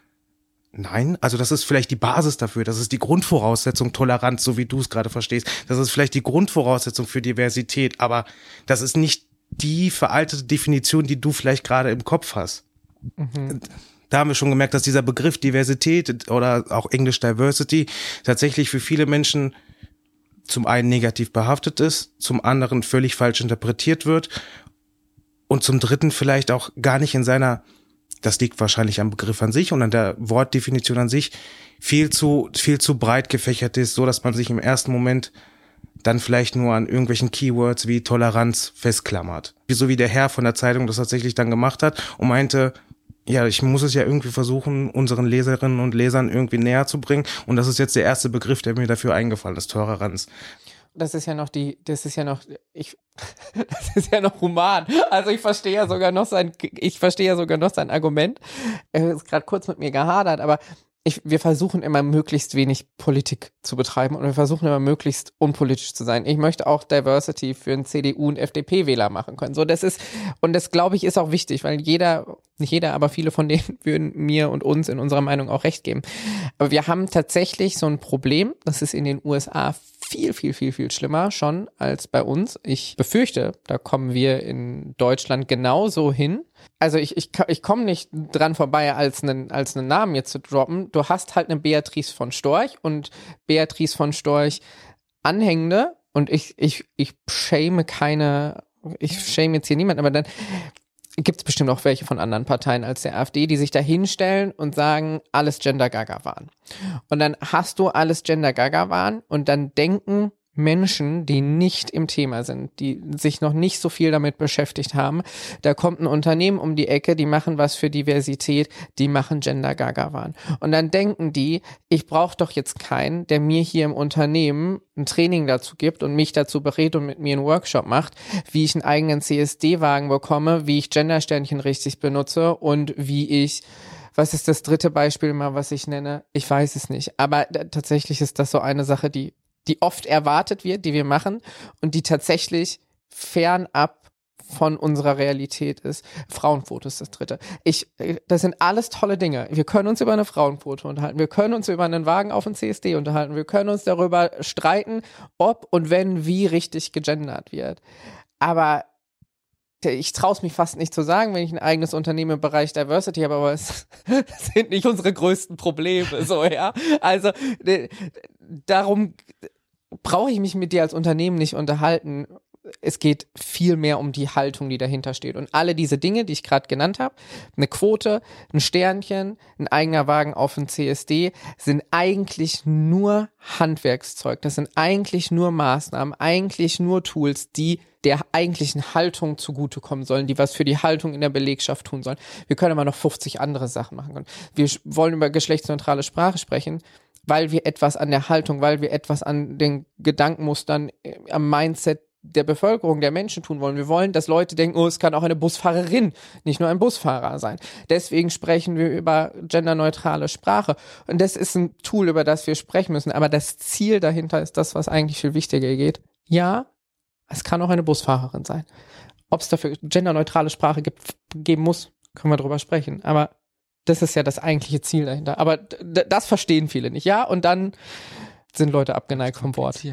nein, also das ist vielleicht die Basis dafür, das ist die Grundvoraussetzung Toleranz, so wie du es gerade verstehst. Das ist vielleicht die Grundvoraussetzung für Diversität, aber das ist nicht die veraltete Definition, die du vielleicht gerade im Kopf hast. Da haben wir schon gemerkt, dass dieser Begriff Diversität oder auch Englisch Diversity tatsächlich für viele Menschen zum einen negativ behaftet ist, zum anderen völlig falsch interpretiert wird und zum dritten vielleicht auch gar nicht in seiner, das liegt wahrscheinlich am Begriff an sich und an der Wortdefinition an sich, viel zu breit gefächert ist, so dass man sich im ersten Moment dann vielleicht nur an irgendwelchen Keywords wie Toleranz festklammert. So wie der Herr von der Zeitung das tatsächlich dann gemacht hat und meinte, ja, ich muss es ja irgendwie versuchen, unseren Leserinnen und Lesern irgendwie näher zu bringen. Und das ist jetzt der erste Begriff, der mir dafür eingefallen ist, Toleranz. Das ist ja noch human. Also ich verstehe ja sogar noch sein Argument. Er ist gerade kurz mit mir gehadert, aber wir versuchen immer möglichst wenig Politik zu betreiben und wir versuchen immer möglichst unpolitisch zu sein. Ich möchte auch Diversity für einen CDU- und FDP-Wähler machen können. So, das glaube ich ist auch wichtig, weil nicht jeder, aber viele von denen würden mir und uns in unserer Meinung auch recht geben. Aber wir haben tatsächlich so ein Problem, das ist in den USA viel, viel, viel, viel schlimmer schon als bei uns. Ich befürchte, da kommen wir in Deutschland genauso hin. Also ich komme nicht dran vorbei, als einen Namen jetzt zu droppen. Du hast halt eine Beatrice von Storch und Beatrice von Storch Anhängende und ich shame jetzt hier niemanden, aber dann gibt es bestimmt auch welche von anderen Parteien als der AfD, die sich da hinstellen und sagen, alles Gender-Gaga-Wahn. Und dann hast du alles Gender-Gaga-Wahn und dann denken Menschen, die nicht im Thema sind, die sich noch nicht so viel damit beschäftigt haben, da kommt ein Unternehmen um die Ecke, die machen was für Diversität, die machen Gender-Gaga-Wahn. Und dann denken die, ich brauche doch jetzt keinen, der mir hier im Unternehmen ein Training dazu gibt und mich dazu berät und mit mir einen Workshop macht, wie ich einen eigenen CSD-Wagen bekomme, wie ich Gendersternchen richtig benutze und wie ich, was ist das dritte Beispiel mal, was ich nenne? Ich weiß es nicht. Aber tatsächlich ist das so eine Sache, die oft erwartet wird, die wir machen und die tatsächlich fernab von unserer Realität ist. Frauenquote ist das dritte. Das sind alles tolle Dinge. Wir können uns über eine Frauenquote unterhalten. Wir können uns über einen Wagen auf den CSD unterhalten. Wir können uns darüber streiten, ob und wenn wie richtig gegendert wird. Aber ich traue es mich fast nicht zu sagen, wenn ich ein eigenes Unternehmen im Bereich Diversity habe, aber es sind nicht unsere größten Probleme, so, ja. Also, darum brauche ich mich mit dir als Unternehmen nicht unterhalten. Es geht viel mehr um die Haltung, die dahinter steht. Und alle diese Dinge, die ich gerade genannt habe, eine Quote, ein Sternchen, ein eigener Wagen auf dem CSD, sind eigentlich nur Handwerkszeug. Das sind eigentlich nur Maßnahmen, eigentlich nur Tools, die der eigentlichen Haltung zugutekommen sollen, die was für die Haltung in der Belegschaft tun sollen. Wir können aber noch 50 andere Sachen machen. Wir wollen über geschlechtsneutrale Sprache sprechen, weil wir etwas an der Haltung, weil wir etwas an den Gedankenmustern, am Mindset der Bevölkerung, der Menschen tun wollen. Wir wollen, dass Leute denken, es kann auch eine Busfahrerin, nicht nur ein Busfahrer sein. Deswegen sprechen wir über genderneutrale Sprache. Und das ist ein Tool, über das wir sprechen müssen. Aber das Ziel dahinter ist das, was eigentlich viel wichtiger geht. Ja, es kann auch eine Busfahrerin sein. Ob es dafür genderneutrale Sprache geben muss, können wir drüber sprechen. Aber das ist ja das eigentliche Ziel dahinter. Aber das verstehen viele nicht. Ja, und dann sind Leute abgeneigt vom Wort.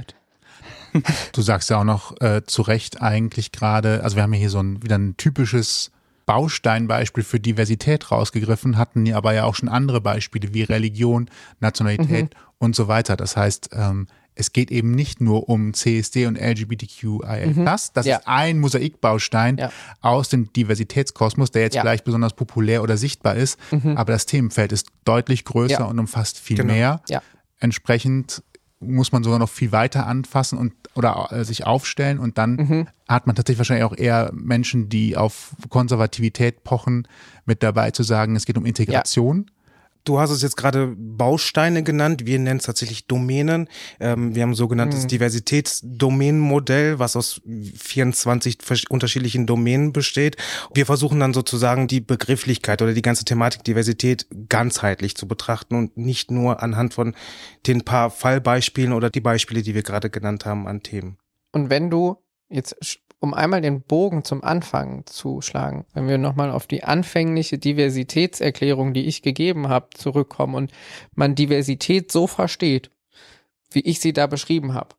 Du sagst ja auch noch zu Recht eigentlich gerade, also wir haben ja hier wieder ein typisches Bausteinbeispiel für Diversität rausgegriffen, hatten ja aber ja auch schon andere Beispiele wie Religion, Nationalität und so weiter. Das heißt, es geht eben nicht nur um CSD und LGBTQIA+. Das ist ein Mosaikbaustein aus dem Diversitätskosmos, der jetzt vielleicht besonders populär oder sichtbar ist, aber das Themenfeld ist deutlich größer und umfasst viel mehr. Ja. Entsprechend muss man sogar noch viel weiter anfassen oder sich aufstellen und dann hat man tatsächlich wahrscheinlich auch eher Menschen, die auf Konservativität pochen, mit dabei zu sagen, es geht um Integration. Ja. Du hast es jetzt gerade Bausteine genannt, wir nennen es tatsächlich Domänen. Wir haben ein sogenanntes Diversitätsdomänenmodell, was aus 24 unterschiedlichen Domänen besteht. Wir versuchen dann sozusagen die Begrifflichkeit oder die ganze Thematik Diversität ganzheitlich zu betrachten und nicht nur anhand von den paar Fallbeispielen oder die Beispiele, die wir gerade genannt haben, an Themen. Und wenn du jetzt, um einmal den Bogen zum Anfang zu schlagen, wenn wir nochmal auf die anfängliche Diversitätserklärung, die ich gegeben habe, zurückkommen und man Diversität so versteht, wie ich sie da beschrieben habe,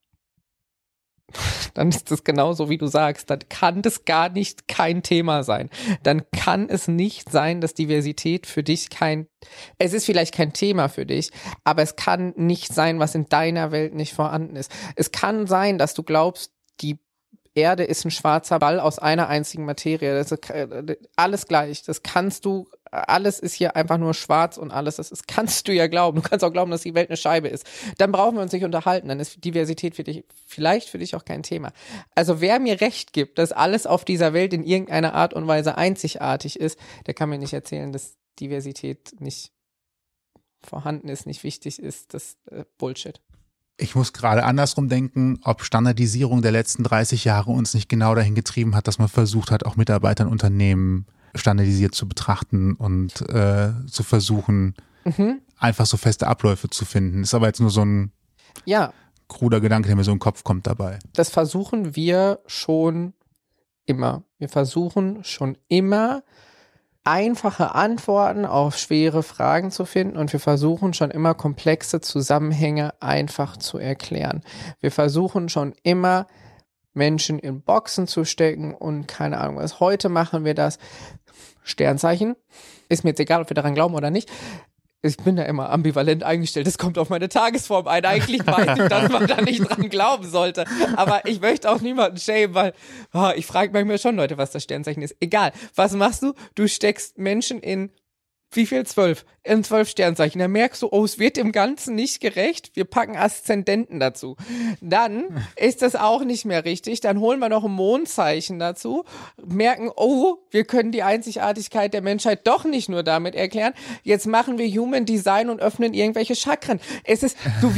dann ist das genauso, wie du sagst, dann kann das gar nicht kein Thema sein. Dann kann es nicht sein, dass Diversität für dich es ist vielleicht kein Thema für dich, aber es kann nicht sein, was in deiner Welt nicht vorhanden ist. Es kann sein, dass du glaubst, die Erde ist ein schwarzer Ball aus einer einzigen Materie. Das ist alles gleich. Das kannst du, alles ist hier einfach nur schwarz und alles ist, das kannst du ja glauben. Du kannst auch glauben, dass die Welt eine Scheibe ist. Dann brauchen wir uns nicht unterhalten. Dann ist Diversität vielleicht für dich auch kein Thema. Also wer mir recht gibt, dass alles auf dieser Welt in irgendeiner Art und Weise einzigartig ist, der kann mir nicht erzählen, dass Diversität nicht vorhanden ist, nicht wichtig ist. Das Bullshit. Ich muss gerade andersrum denken, ob Standardisierung der letzten 30 Jahre uns nicht genau dahin getrieben hat, dass man versucht hat, auch Mitarbeiter in Unternehmen standardisiert zu betrachten und zu versuchen, einfach so feste Abläufe zu finden. Ist aber jetzt nur so ein kruder Gedanke, der mir so in den Kopf kommt dabei. Das versuchen wir schon immer. Wir versuchen schon immer, einfache Antworten auf schwere Fragen zu finden und wir versuchen schon immer komplexe Zusammenhänge einfach zu erklären. Wir versuchen schon immer Menschen in Boxen zu stecken und keine Ahnung was. Heute machen wir das. Sternzeichen. Ist mir jetzt egal, ob wir daran glauben oder nicht. Ich bin da immer ambivalent eingestellt. Das kommt auf meine Tagesform ein. Eigentlich weiß ich, dass man da nicht dran glauben sollte. Aber ich möchte auch niemanden schämen, weil ich frage manchmal schon Leute, was das Sternzeichen ist. Egal. Was machst du? Du steckst Menschen in wie viel? 12. In 12 Sternzeichen. Dann merkst du, es wird dem Ganzen nicht gerecht. Wir packen Aszendenten dazu. Dann ist das auch nicht mehr richtig. Dann holen wir noch ein Mondzeichen dazu. Merken, wir können die Einzigartigkeit der Menschheit doch nicht nur damit erklären. Jetzt machen wir Human Design und öffnen irgendwelche Chakren. Du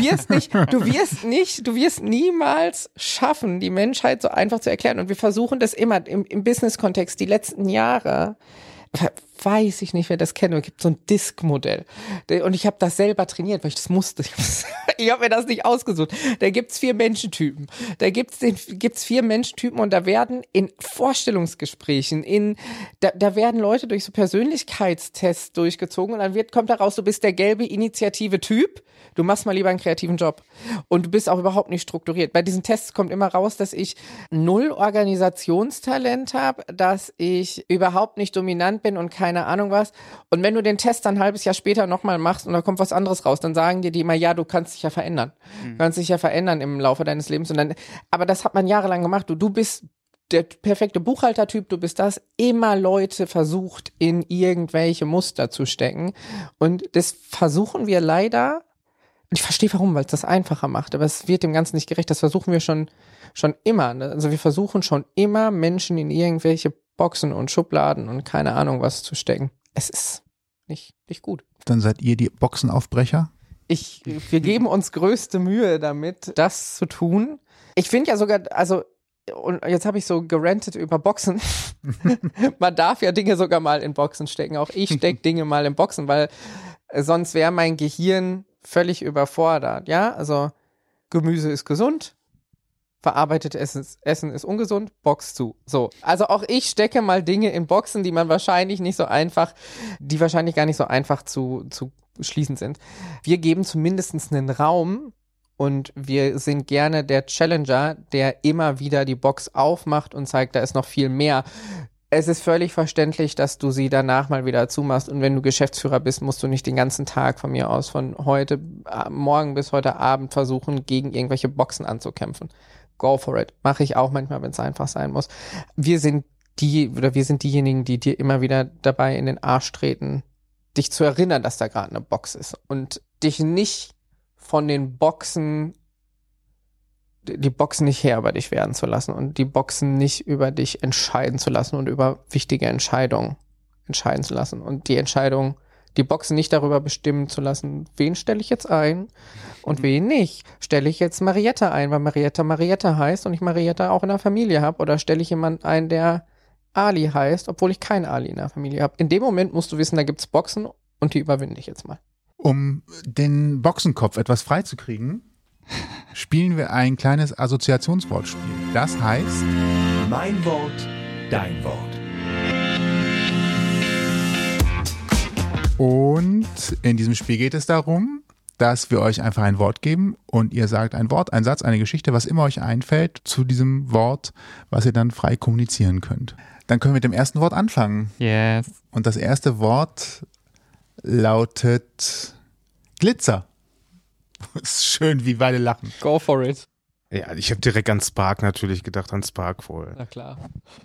wirst niemals schaffen, die Menschheit so einfach zu erklären. Und wir versuchen das immer im Business-Kontext die letzten Jahre. weiß ich nicht, wer das kennt. Es gibt so ein Disk-Modell. Und ich habe das selber trainiert, weil ich das musste. Ich habe mir das nicht ausgesucht. Da gibt's 4 Menschentypen. Da gibt's 4 Menschentypen und da werden in Vorstellungsgesprächen, da werden Leute durch so Persönlichkeitstests durchgezogen und dann kommt daraus, du bist der gelbe Initiative-Typ. Du machst mal lieber einen kreativen Job. Und du bist auch überhaupt nicht strukturiert. Bei diesen Tests kommt immer raus, dass ich 0 Organisationstalent habe, dass ich überhaupt nicht dominant bin und keine Ahnung was. Und wenn du den Test dann ein halbes Jahr später nochmal machst und da kommt was anderes raus, dann sagen dir die immer, ja, du kannst dich ja verändern. Du kannst dich ja verändern im Laufe deines Lebens. Aber das hat man jahrelang gemacht. Du bist der perfekte Buchhaltertyp, du bist das, immer Leute versucht, in irgendwelche Muster zu stecken. Und das versuchen wir leider. Und ich verstehe warum, weil es das einfacher macht, aber es wird dem Ganzen nicht gerecht. Das versuchen wir schon immer. Also wir versuchen schon immer, Menschen in irgendwelche Boxen und Schubladen und keine Ahnung was zu stecken. Es ist nicht gut. Dann seid ihr die Boxenaufbrecher? Wir geben uns größte Mühe damit, das zu tun. Ich finde ja sogar, also, und jetzt habe ich so gerantet über Boxen. Man darf ja Dinge sogar mal in Boxen stecken. Auch ich stecke Dinge mal in Boxen, weil sonst wäre mein Gehirn völlig überfordert, ja, also Gemüse ist gesund, verarbeitetes Essen ist ungesund, Box zu, so. Also auch ich stecke mal Dinge in Boxen, die wahrscheinlich gar nicht so einfach zu schließen sind. Wir geben zumindest einen Raum und wir sind gerne der Challenger, der immer wieder die Box aufmacht und zeigt, da ist noch viel mehr. Es ist völlig verständlich, dass du sie danach mal wieder zumachst und wenn du Geschäftsführer bist, musst du nicht den ganzen Tag von mir aus, von heute Morgen bis heute Abend versuchen, gegen irgendwelche Boxen anzukämpfen. Go for it. Mache ich auch manchmal, wenn es einfach sein muss. Wir sind diejenigen, die dir immer wieder dabei in den Arsch treten, dich zu erinnern, dass da gerade eine Box ist und dich nicht von den Boxen die Boxen nicht Herr über dich werden zu lassen und die Boxen nicht über dich entscheiden zu lassen und über wichtige Entscheidungen entscheiden zu lassen und die Boxen nicht darüber bestimmen zu lassen, wen stelle ich jetzt ein und wen nicht. Stelle ich jetzt Marietta ein, weil Marietta heißt und ich Marietta auch in der Familie habe, oder stelle ich jemanden ein, der Ali heißt, obwohl ich keinen Ali in der Familie habe. In dem Moment musst du wissen, da gibt's Boxen und die überwinde ich jetzt mal. Um den Boxenkopf etwas freizukriegen, spielen wir ein kleines Assoziationswortspiel. Das heißt: Mein Wort, dein Wort. Und in diesem Spiel geht es darum, dass wir euch einfach ein Wort geben und ihr sagt ein Wort, ein Satz, eine Geschichte, was immer euch einfällt zu diesem Wort, was ihr dann frei kommunizieren könnt. Dann können wir mit dem ersten Wort anfangen. Yes. Und das erste Wort lautet Glitzer. Ist schön, wie beide lachen. Go for it. Ja, ich habe direkt an Spark natürlich gedacht, an Sparkful. Na klar.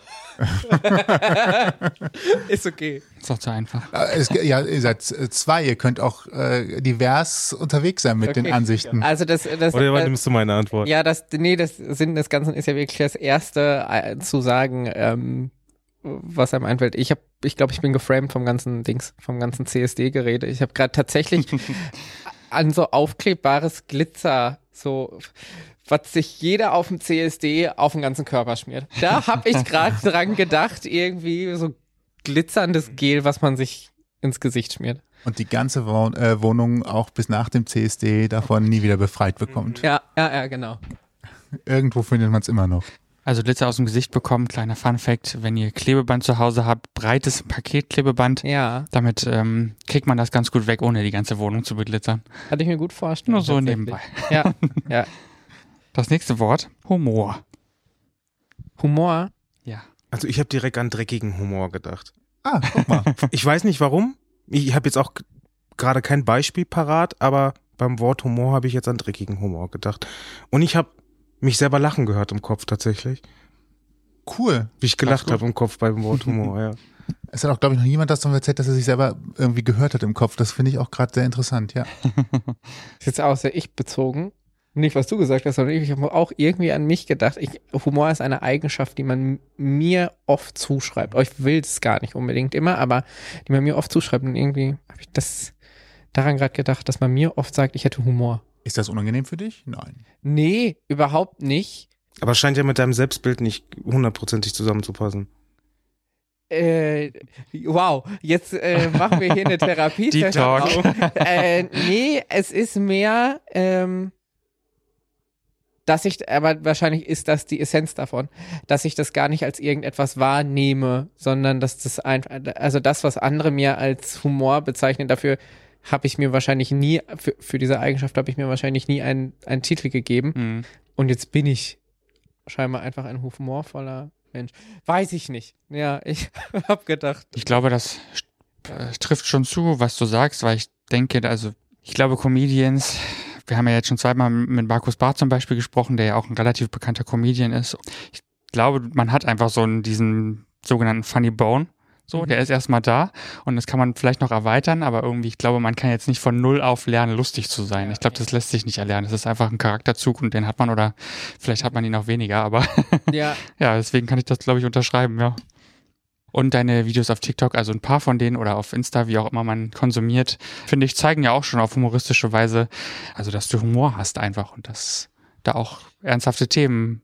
Ist okay. Ist doch zu einfach. Ja, ihr seid 2, ihr könnt auch divers unterwegs sein mit den Ansichten. Also Oder nimmst du meine Antwort? Ja, das Sinn des Ganzen ist ja wirklich das Erste zu sagen, was einem einfällt. Ich glaube, ich bin geframed vom ganzen CSD-Gerede. Ich habe gerade tatsächlich an so aufklebbares Glitzer, so was sich jeder auf dem CSD auf den ganzen Körper schmiert. Da habe ich gerade dran gedacht, irgendwie so glitzerndes Gel, was man sich ins Gesicht schmiert. Und die ganze Wohnung auch bis nach dem CSD davon nie wieder befreit bekommt. Ja, genau. Irgendwo findet man es immer noch. Also Glitzer aus dem Gesicht bekommen, kleiner Funfact, wenn ihr Klebeband zu Hause habt, breites Paketklebeband, Ja, damit kriegt man das ganz gut weg, ohne die ganze Wohnung zu beglitzern. hatte ich mir gut vorstellen. Nur so tatsächlich. nebenbei. Ja. Das nächste Wort, Humor. Humor. Ja. Also ich habe direkt an dreckigen Humor gedacht. Ah, guck mal. Ich weiß nicht warum. Ich habe jetzt auch gerade kein Beispiel parat, aber beim Wort Humor habe ich jetzt an dreckigen Humor gedacht. Und ich habe mich selber lachen gehört im Kopf tatsächlich. Cool. Wie ich gelacht habe im Kopf beim Wort Humor, ja. Es hat auch, glaube ich, noch niemand das davon erzählt, dass er sich selber irgendwie gehört hat im Kopf. Das finde ich auch gerade sehr interessant, ja. Ist jetzt auch sehr ich-bezogen. Nicht, was du gesagt hast, sondern ich habe auch irgendwie an mich gedacht. Humor ist eine Eigenschaft, die man mir oft zuschreibt. Ich will es gar nicht unbedingt immer, aber die man mir oft zuschreibt. Und irgendwie habe ich daran gerade gedacht, dass man mir oft sagt, ich hätte Humor. Ist das unangenehm für dich? Nein. Nee, überhaupt nicht. Aber es scheint ja mit deinem Selbstbild nicht 100%ig zusammenzupassen. Wow, jetzt machen wir hier eine Therapie. Deep Talk. Nee, es ist mehr, aber wahrscheinlich ist das die Essenz davon, dass ich das gar nicht als irgendetwas wahrnehme, sondern dass das einfach, also das, was andere mir als Humor bezeichnen, dafür habe ich mir wahrscheinlich nie, für diese Eigenschaft habe ich mir wahrscheinlich nie einen Titel gegeben. Mhm. Und jetzt bin ich scheinbar einfach ein humorvoller Mensch. Weiß ich nicht. Ja, ich habe gedacht. Ich glaube, das trifft schon zu, was du sagst, weil ich denke, also ich glaube, Comedians, wir haben ja jetzt schon zweimal mit Markus Barth zum Beispiel gesprochen, der ja auch ein relativ bekannter Comedian ist. Ich glaube, man hat einfach so diesen sogenannten Funny Bone. So, der ist erstmal da und das kann man vielleicht noch erweitern, aber irgendwie, ich glaube, man kann jetzt nicht von null auf lernen, lustig zu sein. Ich glaube, das lässt sich nicht erlernen. Das ist einfach ein Charakterzug und den hat man oder vielleicht hat man ihn auch weniger, aber Ja. ja, deswegen kann ich das, glaube ich, unterschreiben, ja. Und deine Videos auf TikTok, also ein paar von denen oder auf Insta, wie auch immer man konsumiert, finde ich, zeigen ja auch schon auf humoristische Weise, also dass du Humor hast einfach und dass da auch ernsthafte Themen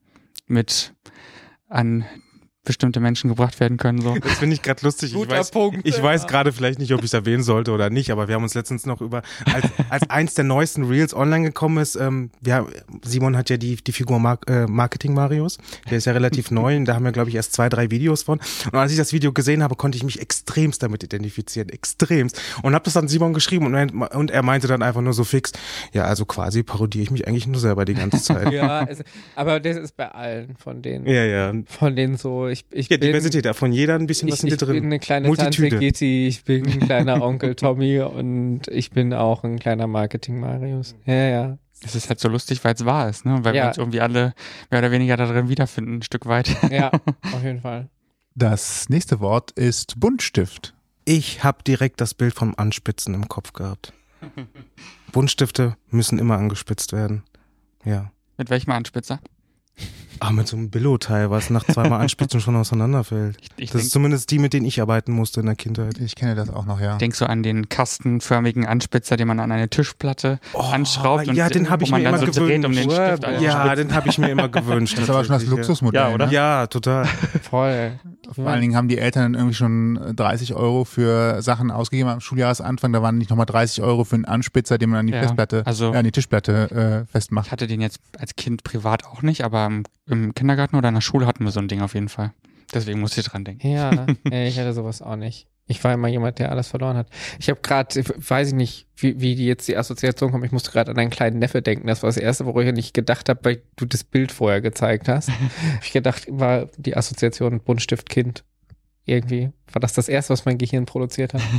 mit an bestimmte Menschen gebracht werden können. So. Das finde ich gerade lustig. Guter Punkt. Ich weiß gerade vielleicht nicht, ob ich es erwähnen sollte oder nicht, aber wir haben uns letztens noch als eins der neuesten Reels online gekommen ist, Simon hat ja die Figur Marketing Marius, der ist ja relativ neu und da haben wir, glaube ich, erst 2, 3 Videos von. Und als ich das Video gesehen habe, konnte ich mich extremst damit identifizieren, extremst. Und habe das dann Simon geschrieben und er meinte dann einfach nur so fix, ja, also quasi parodiere ich mich eigentlich nur selber die ganze Zeit. Ja, aber das ist bei allen von denen. Ja. Von denen so, ich Ja, Diversität, da von jeder ein bisschen was in dir drin. Ich bin eine kleine Multitüde. Tante Gitti, ich bin ein kleiner Onkel Tommy und ich bin auch ein kleiner Marketing-Marius. Ja. Es ist halt so lustig, weil es wahr ist, ne? Weil Ja. wir uns irgendwie alle mehr oder weniger darin wiederfinden, ein Stück weit. Ja, auf jeden Fall. Das nächste Wort ist Buntstift. Ich habe direkt das Bild vom Anspitzen im Kopf gehabt. Buntstifte müssen immer angespitzt werden. Ja. Mit welchem Anspitzer? Mit so einem Billo-Teil, was nach 2 Mal Anspitzen schon auseinanderfällt. Ich Das ist zumindest die, mit denen ich arbeiten musste in der Kindheit. Ich kenne das auch noch, ja. denk so an den kastenförmigen Anspitzer, den man an eine Tischplatte anschraubt und ja, den hab ich wo man mir dann immer so dreht, um den gewünscht. Stift anzuspitzen. Ja, den habe ich mir immer gewünscht. Das ist aber schon das tatsächlich, Luxusmodell. Ja, oder? Ne? Ja, total. Voll. Vor allen Dingen haben die Eltern dann irgendwie schon 30 € für Sachen ausgegeben am Schuljahresanfang. Da waren nicht nochmal 30 € für einen Anspitzer, den man an die Ja, Festplatte, also- an die Tischplatte Ich festmacht. hatte den jetzt als Kind privat auch nicht, aber im Kindergarten oder in der Schule hatten wir so ein Ding auf jeden Fall. Deswegen musste ich dran denken. Ja, ich hatte sowas auch nicht. Ich war immer jemand, der alles verloren hat. Ich habe gerade, weiß ich nicht, wie jetzt die Assoziation kommt, ich musste gerade an einen kleinen Neffe denken. Das war das Erste, worüber ich nicht gedacht habe, weil du das Bild vorher gezeigt hast. Hab ich gedacht, war die Assoziation Buntstift-Kind. Irgendwie war das Erste, was mein Gehirn produziert hat.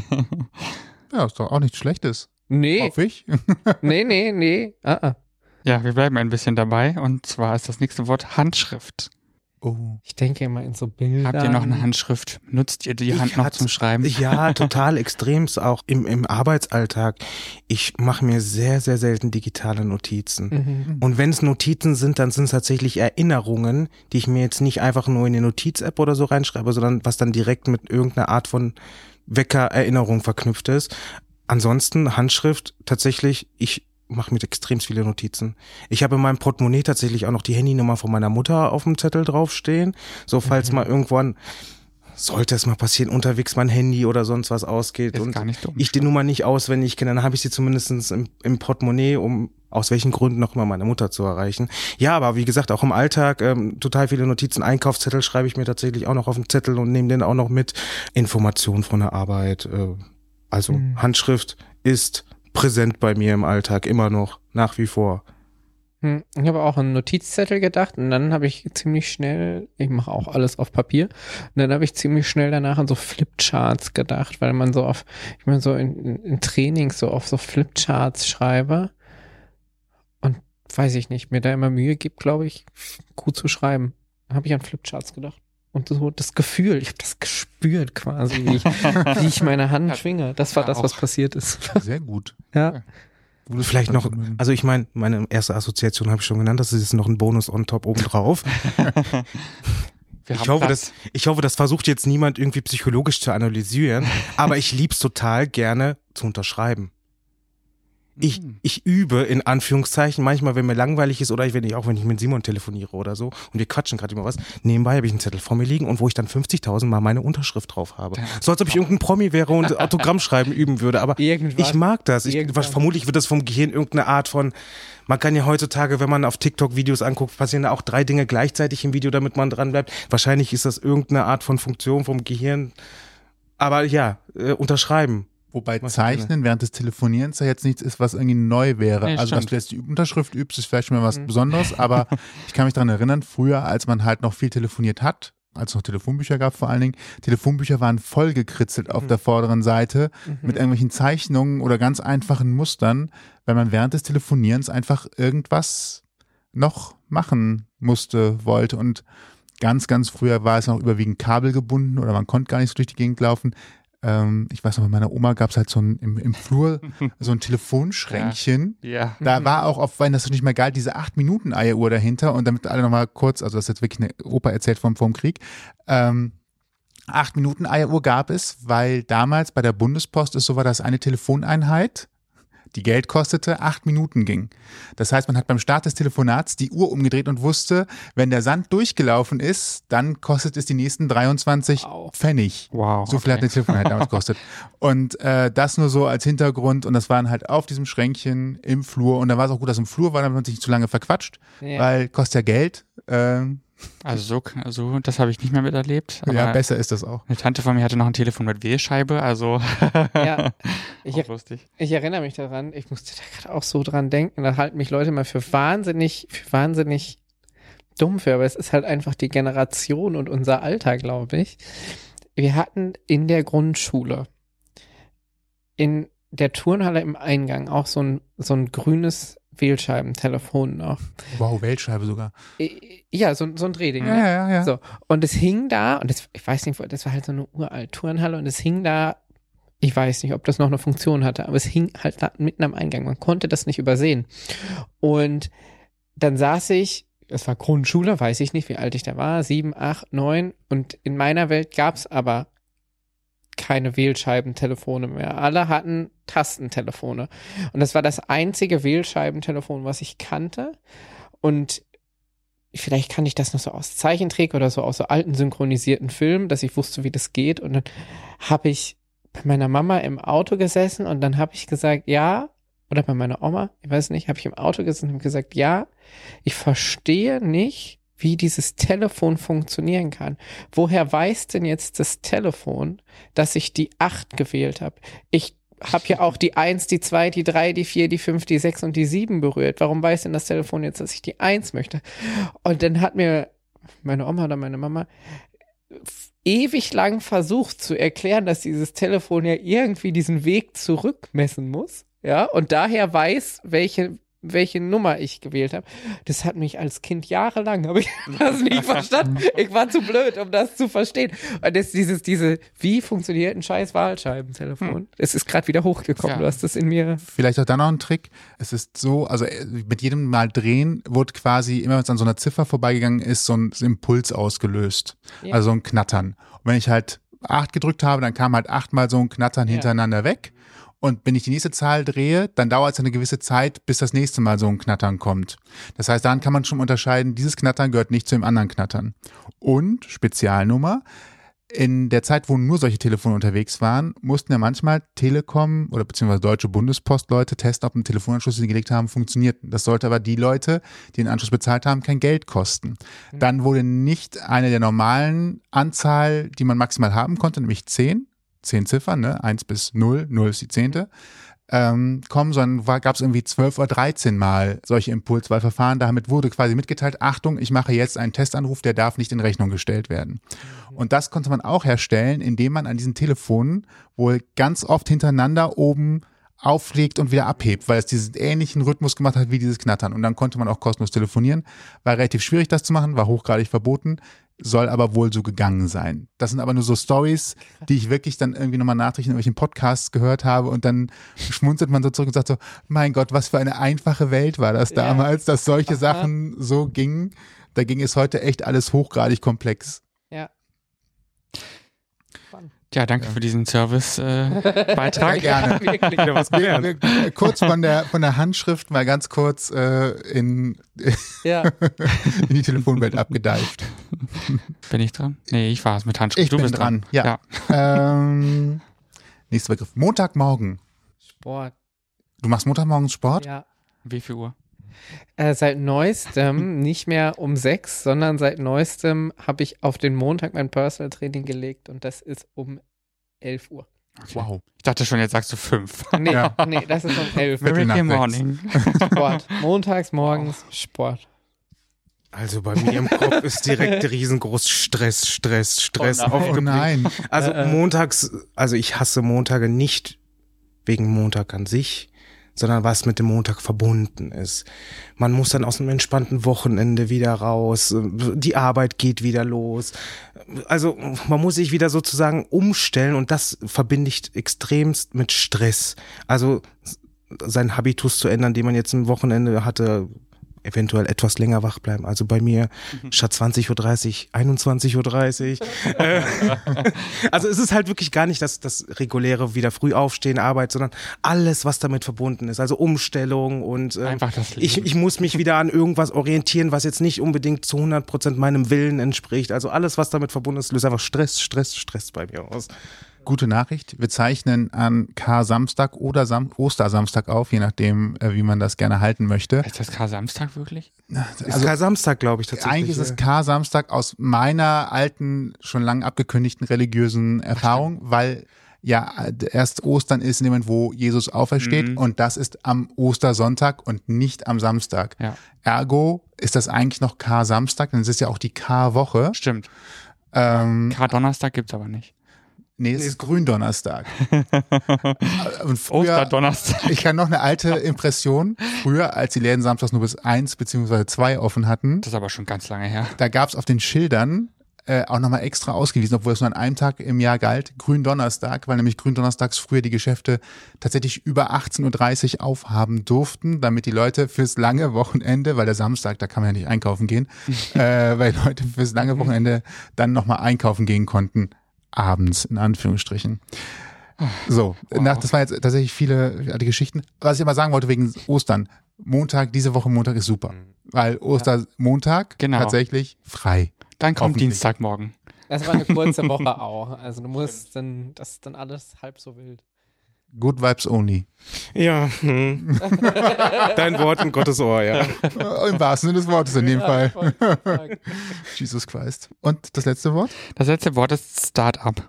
Ja, ist doch auch nichts Schlechtes. Nee, Hoffe ich. nee. Ja, wir bleiben ein bisschen dabei und zwar ist das nächste Wort Handschrift. Oh. Ich denke immer in so Bildern. Habt ihr noch eine Handschrift? Nutzt ihr die Hand noch zum Schreiben? Ja, total extremst auch im Arbeitsalltag. Ich mache mir sehr, sehr selten digitale Notizen. Mhm. Und wenn es Notizen sind, dann sind es tatsächlich Erinnerungen, die ich mir jetzt nicht einfach nur in die Notiz-App oder so reinschreibe, sondern was dann direkt mit irgendeiner Art von Wecker-Erinnerung verknüpft ist. Ansonsten Handschrift tatsächlich, ich mache mir extrem viele Notizen. Ich habe in meinem Portemonnaie tatsächlich auch noch die Handynummer von meiner Mutter auf dem Zettel draufstehen. So, falls mal irgendwann, sollte es mal passieren, unterwegs mein Handy oder sonst was ausgeht Ist und gar nicht dumm. ich die Nummer nicht auswendig kenne, dann habe ich sie zumindest im Portemonnaie, um aus welchen Gründen noch immer meine Mutter zu erreichen. Ja, aber wie gesagt, auch im Alltag total viele Notizen. Einkaufszettel schreibe ich mir tatsächlich auch noch auf den Zettel und nehme den auch noch mit. Informationen von der Arbeit. Handschrift ist präsent bei mir im Alltag, immer noch, nach wie vor. Ich habe auch an Notizzettel gedacht und dann habe ich ziemlich schnell, ich mache auch alles auf Papier, und dann habe ich ziemlich schnell danach an so Flipcharts gedacht, weil man so in Trainings so auf so Flipcharts schreibe und weiß ich nicht, mir da immer Mühe gibt, glaube ich, gut zu schreiben. Da habe ich an Flipcharts gedacht. Und so das Gefühl, ich habe das gespürt quasi, wie ich meine Hand schwinge. Das war Ja, das, was auch. passiert ist. Sehr gut. Ja. Gutes Vielleicht noch, Vermögen. also ich meine erste Assoziation habe ich schon genannt, das ist noch ein Bonus on top obendrauf. Wir Ich haben hoffe, das versucht jetzt niemand irgendwie psychologisch zu analysieren, aber ich lieb's total gerne zu unterschreiben. Ich übe in Anführungszeichen manchmal, wenn mir langweilig ist oder wenn ich mit Simon telefoniere oder so und wir quatschen gerade immer was. Nebenbei habe ich einen Zettel vor mir liegen und wo ich dann 50.000 Mal meine Unterschrift drauf habe. So als ob ich irgendein Promi wäre und Autogramm schreiben üben würde. Aber ich mag das. Vermutlich wird das vom Gehirn irgendeine Art von, man kann ja heutzutage, wenn man auf TikTok Videos anguckt, passieren da auch 3 Dinge gleichzeitig im Video, damit man dran bleibt. Wahrscheinlich ist das irgendeine Art von Funktion vom Gehirn. Aber ja, unterschreiben. Wobei Zeichnen während des Telefonierens ja jetzt nichts ist, was irgendwie neu wäre. Nee, also, dass du jetzt die Unterschrift übst, ist vielleicht schon mal was Besonderes, aber ich kann mich daran erinnern, früher, als man halt noch viel telefoniert hat, als es noch Telefonbücher gab vor allen Dingen, Telefonbücher waren voll gekritzelt auf der vorderen Seite mit irgendwelchen Zeichnungen oder ganz einfachen Mustern, weil man während des Telefonierens einfach irgendwas noch machen wollte und ganz, ganz früher war es noch überwiegend kabelgebunden oder man konnte gar nicht so durch die Gegend laufen. Ich weiß noch, bei meiner Oma gab es halt so im Flur so ein Telefonschränkchen. Ja. Da war auch, wenn das nicht mehr galt, diese 8-Minuten-Eieruhr dahinter und damit alle nochmal kurz, also das ist jetzt wirklich eine Opa erzählt vom Krieg, 8-Minuten-Eieruhr gab es, weil damals bei der Bundespost es so war, dass eine Telefoneinheit, die Geld kostete, 8 Minuten ging. Das heißt, man hat beim Start des Telefonats die Uhr umgedreht und wusste, wenn der Sand durchgelaufen ist, dann kostet es die nächsten 23 Pfennig. Wow. So viel hat eine Telefoneinheit damals gekostet. Und das nur so als Hintergrund und das waren halt auf diesem Schränkchen im Flur und da war es auch gut, dass im Flur war, damit man sich nicht zu lange verquatscht, weil kostet ja Geld. Also das habe ich nicht mehr miterlebt. Aber ja, besser ist das auch. eine Tante von mir hatte noch ein Telefon mit Wählscheibe, also Ja, auch lustig. ich erinnere mich daran, ich musste da gerade auch so dran denken, da halten mich Leute mal für wahnsinnig dumm für, aber es ist halt einfach die Generation und unser Alter, glaube ich. Wir hatten in der Grundschule, in der Turnhalle im Eingang auch so ein grünes Wählscheibentelefon noch. Wow, Wählscheibe sogar. Ja, so ein Drehding. Ja, ne? ja, ja. So. Und es hing da, und ich weiß nicht, das war halt so eine uralte Turnhalle und es hing da, ich weiß nicht, ob das noch eine Funktion hatte, aber es hing halt da mitten am Eingang. Man konnte das nicht übersehen. Und dann saß ich, das war Grundschule, weiß ich nicht, wie alt ich da war, 7, 8, 9 und in meiner Welt gab's aber keine Wählscheibentelefone mehr. Alle hatten Tastentelefone. Und das war das einzige Wählscheibentelefon, was ich kannte. Und vielleicht kann ich das noch so aus Zeichentrick oder so aus so alten synchronisierten Filmen, dass ich wusste, wie das geht. Und dann habe ich bei meiner Mama im Auto gesessen und dann habe ich gesagt, ja, oder bei meiner Oma, ich weiß nicht, habe ich im Auto gesessen und habe gesagt, ja, ich verstehe nicht, wie dieses Telefon funktionieren kann. Woher weiß denn jetzt das Telefon, dass ich die 8 gewählt habe? Ich habe ja auch die 1, die 2, die 3, die 4, die 5, die 6 und die 7 berührt. Warum weiß denn das Telefon jetzt, dass ich die 1 möchte? Und dann hat mir meine Oma oder meine Mama ewig lang versucht zu erklären, dass dieses Telefon ja irgendwie diesen Weg zurückmessen muss. Ja, und daher weiß, welche Nummer ich gewählt habe. Das hat mich als Kind jahrelang, habe ich das nicht verstanden. Ich war zu blöd, um das zu verstehen. Und das wie funktioniert ein scheiß Wahlscheibentelefon? Es ist gerade wieder hochgekommen, du hast das in mir. Vielleicht auch da noch ein Trick. Es ist so, also mit jedem Mal drehen wird quasi, immer wenn es an so einer Ziffer vorbeigegangen ist, so ein Impuls ausgelöst. Ja. Also so ein Knattern. Und wenn ich halt 8 gedrückt habe, dann kam halt 8-mal so ein Knattern hintereinander weg. Und wenn ich die nächste Zahl drehe, dann dauert es eine gewisse Zeit, bis das nächste Mal so ein Knattern kommt. Das heißt, daran kann man schon unterscheiden, dieses Knattern gehört nicht zu dem anderen Knattern. Und, Spezialnummer, in der Zeit, wo nur solche Telefone unterwegs waren, mussten ja manchmal Telekom oder beziehungsweise Deutsche Bundespost-Leute testen, ob ein Telefonanschluss, den sie gelegt haben, funktioniert. Das sollte aber die Leute, die den Anschluss bezahlt haben, kein Geld kosten. Dann wurde nicht eine der normalen Anzahl, die man maximal haben konnte, nämlich 10 Ziffern, ne, 1 bis 0, 0 ist die 10. Kommen, sondern gab es irgendwie 12 oder 13 Mal solche Impulswahlverfahren. Damit wurde quasi mitgeteilt, Achtung, ich mache jetzt einen Testanruf, der darf nicht in Rechnung gestellt werden. Und das konnte man auch herstellen, indem man an diesen Telefonen wohl ganz oft hintereinander oben auflegt und wieder abhebt, weil es diesen ähnlichen Rhythmus gemacht hat wie dieses Knattern. Und dann konnte man auch kostenlos telefonieren. War relativ schwierig, das zu machen, war hochgradig verboten, soll aber wohl so gegangen sein. Das sind aber nur so Stories, die ich wirklich dann irgendwie nochmal nachträglich in irgendwelchen Podcasts gehört habe und dann schmunzelt man so zurück und sagt so, mein Gott, was für eine einfache Welt war das damals, dass solche Sachen so gingen. Da ging es heute echt alles hochgradig komplex. Ja. fahren. Ja, danke für diesen Service-Beitrag. Sehr gerne. Wirklich. Wieder was gelernt. Kurz von der Handschrift mal ganz kurz in Ja. die Telefonwelt abgedeift. Bin ich dran? Nee, ich war es mit Handschrift. Ich Du bin bist dran. Ja. Nächster Begriff. Montagmorgen. Sport. Du machst Montagmorgens Sport? Ja. Wie viel Uhr? Seit neuestem nicht mehr um 6, sondern seit neuestem habe ich auf den Montag mein Personal Training gelegt und das ist um 11 Uhr. Wow. Ich dachte schon, jetzt sagst du 5. Nee, Ja. nee, das ist um 11 Uhr. Viertel nach Miracle sechs. Morning. Sport. Montags morgens Sport. Also bei mir im Kopf ist direkt riesengroß Stress Oh nein. Oh aufgeblieben. nein. Also montags, also ich hasse Montage nicht wegen Montag an sich, sondern was mit dem Montag verbunden ist. Man muss dann aus einem entspannten Wochenende wieder raus, die Arbeit geht wieder los. Also man muss sich wieder sozusagen umstellen und das verbinde ich extremst mit Stress. Also seinen Habitus zu ändern, den man jetzt am Wochenende hatte, eventuell etwas länger wach bleiben. Also bei mir statt 20:30 Uhr, 21:30 Uhr. Also es ist halt wirklich gar nicht das reguläre wieder früh aufstehen, Arbeit, sondern alles, was damit verbunden ist. Also Umstellung und Einfach das Leben. ich muss mich wieder an irgendwas orientieren, was jetzt nicht unbedingt zu 100% meinem Willen entspricht. Also alles, was damit verbunden ist, löst einfach Stress bei mir aus. Gute Nachricht. Wir zeichnen an Kar-Samstag oder Ostersamstag auf, je nachdem, wie man das gerne halten möchte. Ist das Kar-Samstag wirklich? Ist kein Samstag, glaube ich, tatsächlich. Eigentlich ist es Kar-Samstag aus meiner alten, schon lang abgekündigten religiösen Erfahrung, weil ja erst Ostern ist in dem Moment, wo Jesus aufersteht und das ist am Ostersonntag und nicht am Samstag. Ja. Ergo ist das eigentlich noch Kar-Samstag, denn es ist ja auch die Kar-Woche. Stimmt. Ähm, Kar-Donnerstag gibt's aber nicht. Nee, es ist Gründonnerstag. Und früher, Osterdonnerstag. ich kann noch eine alte Impression, früher, als die Läden samstags nur bis 1 bzw. 2 offen hatten, Das ist aber schon ganz lange her. da gab es auf den Schildern auch nochmal extra ausgewiesen, obwohl es nur an einem Tag im Jahr galt, Gründonnerstag, weil nämlich gründonnerstags früher die Geschäfte tatsächlich über 18:30 Uhr aufhaben durften, damit die Leute fürs lange Wochenende, weil der Samstag, da kann man ja nicht einkaufen gehen, weil die Leute fürs lange Wochenende dann nochmal einkaufen gehen konnten. Abends, in Anführungsstrichen. So, das waren jetzt tatsächlich viele alte Geschichten. Was ich aber sagen wollte wegen Ostern. Diese Woche Montag ist super. Weil Ostermontag Genau. tatsächlich frei. Dann kommt Hoffentlich. Dienstagmorgen. Das war eine kurze Woche auch. Also du musst dann, das ist dann alles halb so wild. Good vibes only. Ja, dein Wort in Gottes Ohr, ja. Im wahrsten Sinne des Wortes in dem Fall. Ich wollte sagen. Jesus Christ. Und das letzte Wort? Das letzte Wort ist Start-up.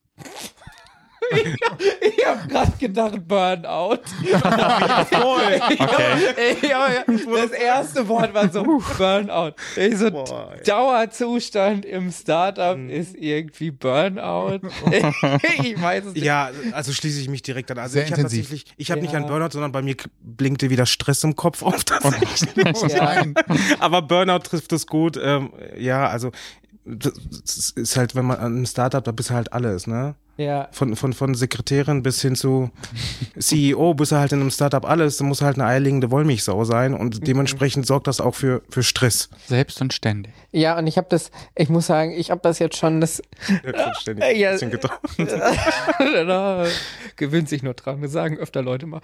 Ich habe gerade gedacht Burnout. Okay. Das erste Wort war so Burnout. Ich so, Dauerzustand im Startup ist irgendwie Burnout. Ich weiß es nicht. Ja, also schließe ich mich direkt an. Also Sehr ich habe intensiv. tatsächlich, ich habe nicht Ja. an Burnout, sondern bei mir blinkte wieder Stress im Kopf auf. Tatsächlich. Oh nein. Aber Burnout trifft es gut. Ja, also das ist halt, wenn man an einem Startup, da bist du halt alles, ne? Ja. Von Sekretärin bis hin zu CEO bist du halt in einem Startup alles. Da muss halt eine eierlegende Wollmilchsau sein und dementsprechend sorgt das auch für Stress. Selbst und ständig. Ja, und ich muss sagen, ich habe das jetzt schon, das Selbstverständlich. Ja. Ein bisschen gedauert. gewöhnt sich nur dran, das sagen öfter Leute mal.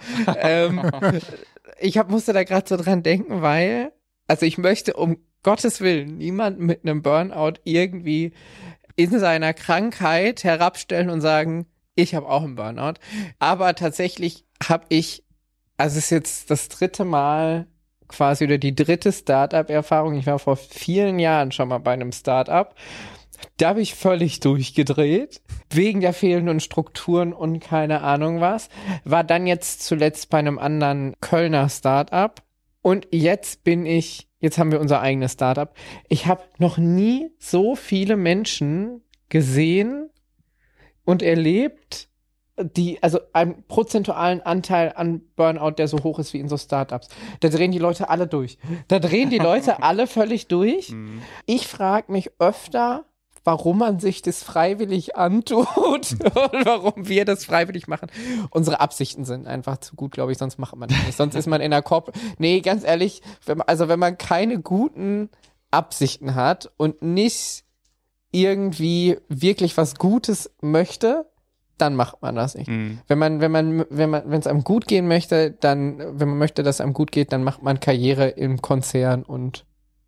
Musste da gerade so dran denken, weil, also ich möchte um Gottes Willen niemanden mit einem Burnout irgendwie in seiner Krankheit herabstellen und sagen, ich habe auch einen Burnout. Aber tatsächlich habe ich, also es ist jetzt das 3. Mal quasi oder die 3. Startup-Erfahrung. Ich war vor vielen Jahren schon mal bei einem Startup. Da habe ich völlig durchgedreht, wegen der fehlenden Strukturen und keine Ahnung was. War dann jetzt zuletzt bei einem anderen Kölner Startup. Und jetzt haben wir unser eigenes Startup. Ich habe noch nie so viele Menschen gesehen und erlebt, also einen prozentualen Anteil an Burnout, der so hoch ist wie in so Startups. Da drehen die Leute alle durch. Da drehen die Leute alle völlig durch. Ich frage mich öfter, warum man sich das freiwillig antut und warum wir das freiwillig machen. Unsere Absichten sind einfach zu gut, glaube ich, sonst macht man das nicht. Sonst ist man in der Nee, ganz ehrlich, wenn man keine guten Absichten hat und nicht irgendwie wirklich was Gutes möchte, dann macht man das nicht. Wenn es einem gut gehen möchte, wenn man möchte, dass es einem gut geht, dann macht man Karriere im Konzern und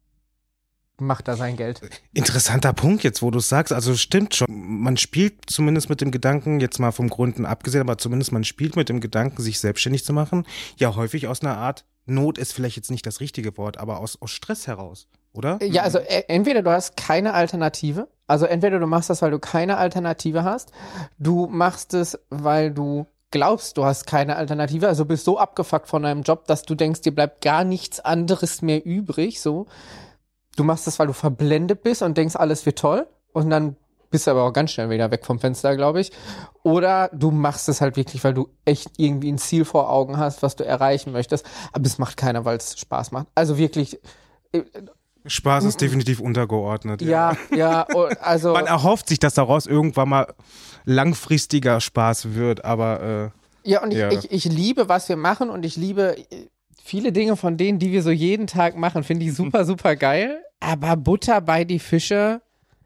macht da sein Geld. Interessanter Punkt jetzt, wo du es sagst. Also stimmt schon. Man spielt zumindest mit dem Gedanken, jetzt mal vom Gründen abgesehen, aber zumindest man spielt mit dem Gedanken, sich selbstständig zu machen. Ja, häufig aus einer Art, Not ist vielleicht jetzt nicht das richtige Wort, aber aus Stress heraus, oder? Ja, also entweder du hast keine Alternative, also entweder du machst das, weil du keine Alternative hast, du machst es, weil du glaubst, du hast keine Alternative, also bist so abgefuckt von deinem Job, dass du denkst, dir bleibt gar nichts anderes mehr übrig, so. Du machst das, weil du verblendet bist und denkst, alles wird toll und dann bist du aber auch ganz schnell wieder weg vom Fenster, glaube ich. Oder du machst es halt wirklich, weil du echt irgendwie ein Ziel vor Augen hast, was du erreichen möchtest, aber es macht keiner, weil es Spaß macht. Also wirklich. Spaß ist definitiv untergeordnet. Ja, also. Man erhofft sich, dass daraus irgendwann mal langfristiger Spaß wird, aber ja, und ich liebe, was wir machen und ich liebe viele Dinge von denen, die wir so jeden Tag machen, finde ich super, super geil. Aber Butter bei die Fische,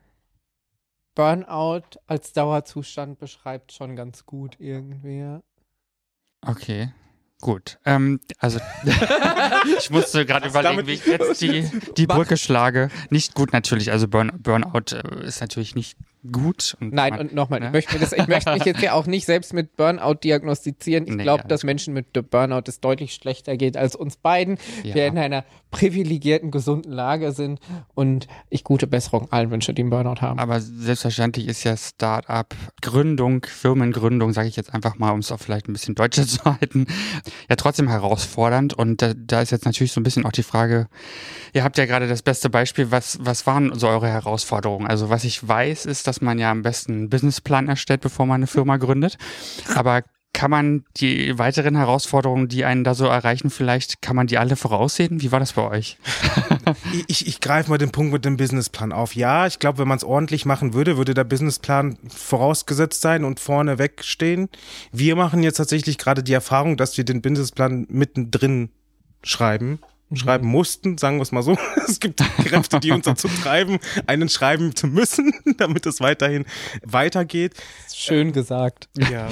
Burnout als Dauerzustand beschreibt schon ganz gut irgendwie. Okay, gut. Also ich musste gerade überlegen, wie ich jetzt die Brücke schlage. Nicht gut natürlich, also Burnout ist natürlich nicht gut. Und nein, und nochmal, ich möchte mich jetzt ja auch nicht selbst mit Burnout diagnostizieren. Ich glaube, dass Menschen mit Burnout es deutlich schlechter geht als uns beiden. Ja. Wir in einer privilegierten, gesunden Lage sind und ich gute Besserung allen wünsche, die einen Burnout haben. Aber selbstverständlich ist ja Start-up-Gründung, Firmengründung, sage ich jetzt einfach mal, um es auch vielleicht ein bisschen deutscher zu halten, ja trotzdem herausfordernd. Und da ist jetzt natürlich so ein bisschen auch die Frage, ihr habt ja gerade das beste Beispiel, was waren so eure Herausforderungen? Also was ich weiß, ist, dass man ja am besten einen Businessplan erstellt, bevor man eine Firma gründet. Aber kann man die weiteren Herausforderungen, die einen da so erreichen, vielleicht, kann man die alle voraussehen? Wie war das bei euch? Ich greife mal den Punkt mit dem Businessplan auf. Ja, ich glaube, wenn man es ordentlich machen würde, würde der Businessplan vorausgesetzt sein und vorne wegstehen. Wir machen jetzt tatsächlich gerade die Erfahrung, dass wir den Businessplan mittendrin schreiben mussten, sagen wir es mal so. Es gibt Kräfte, die uns dazu treiben, einen schreiben zu müssen, damit es weiterhin weitergeht. Schön gesagt. Ja.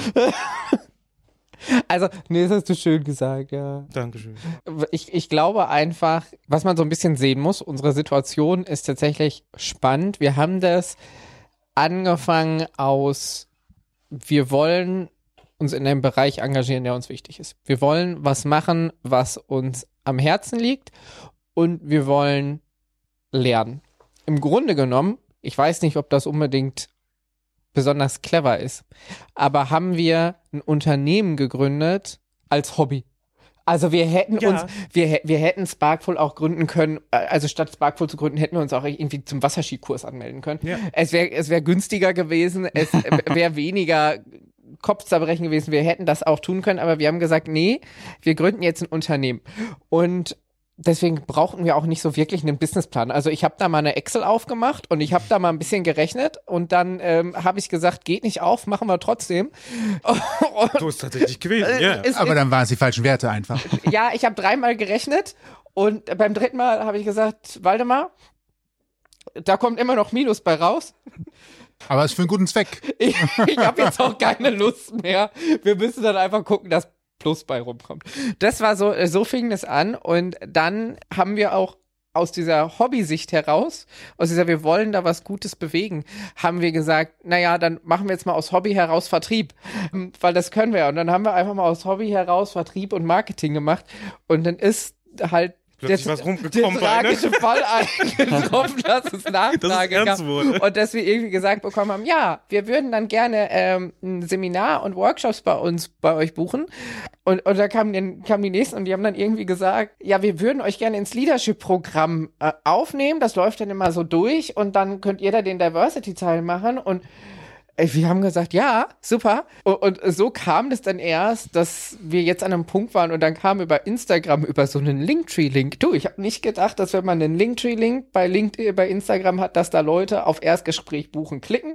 Also, nee, das hast du schön gesagt, ja. Dankeschön. Ich glaube einfach, was man so ein bisschen sehen muss, unsere Situation ist tatsächlich spannend. Wir haben das angefangen wir wollen uns in einem Bereich engagieren, der uns wichtig ist. Wir wollen was machen, was uns am Herzen liegt und wir wollen lernen. Im Grunde genommen, ich weiß nicht, ob das unbedingt besonders clever ist, aber haben wir ein Unternehmen gegründet als Hobby. Also wir hätten wir hätten Sparkful auch gründen können, also statt Sparkful zu gründen, hätten wir uns auch irgendwie zum Wasserskikurs anmelden können. Ja. Es wäre günstiger gewesen, es wäre weniger Kopfzerbrechen gewesen, wir hätten das auch tun können, aber wir haben gesagt, nee, wir gründen jetzt ein Unternehmen. Und deswegen brauchten wir auch nicht so wirklich einen Businessplan. Also ich habe da mal eine Excel aufgemacht und ich habe da mal ein bisschen gerechnet und dann habe ich gesagt, geht nicht auf, machen wir trotzdem. So ist tatsächlich gewesen, ja. Aber dann waren es die falschen Werte einfach. Ja, ich habe 3-mal gerechnet und beim 3. Mal habe ich gesagt, Waldemar, da kommt immer noch Minus bei raus. Aber es ist für einen guten Zweck. Ich habe jetzt auch keine Lust mehr. Wir müssen dann einfach gucken, dass Plus bei rumkommt. Das war so fing es an und dann haben wir auch aus dieser Hobbysicht heraus, wir wollen da was Gutes bewegen, haben wir gesagt, naja, dann machen wir jetzt mal aus Hobby heraus Vertrieb, weil das können wir. Und dann haben wir einfach mal aus Hobby heraus Vertrieb und Marketing gemacht und dann ist halt der tragische Fall eingetroffen, dass es Nachfrage gab und dass wir irgendwie gesagt bekommen haben, ja, wir würden dann gerne ein Seminar und Workshops bei euch buchen und da kamen die nächsten und die haben dann irgendwie gesagt, ja, wir würden euch gerne ins Leadership-Programm aufnehmen, das läuft dann immer so durch und dann könnt ihr da den Diversity-Teil machen und wir haben gesagt, ja, super. Und so kam das dann erst, dass wir jetzt an einem Punkt waren und dann kam über Instagram über so einen Linktree-Link. Ich habe nicht gedacht, dass wenn man einen Linktree-Link bei Instagram hat, dass da Leute auf Erstgespräch buchen klicken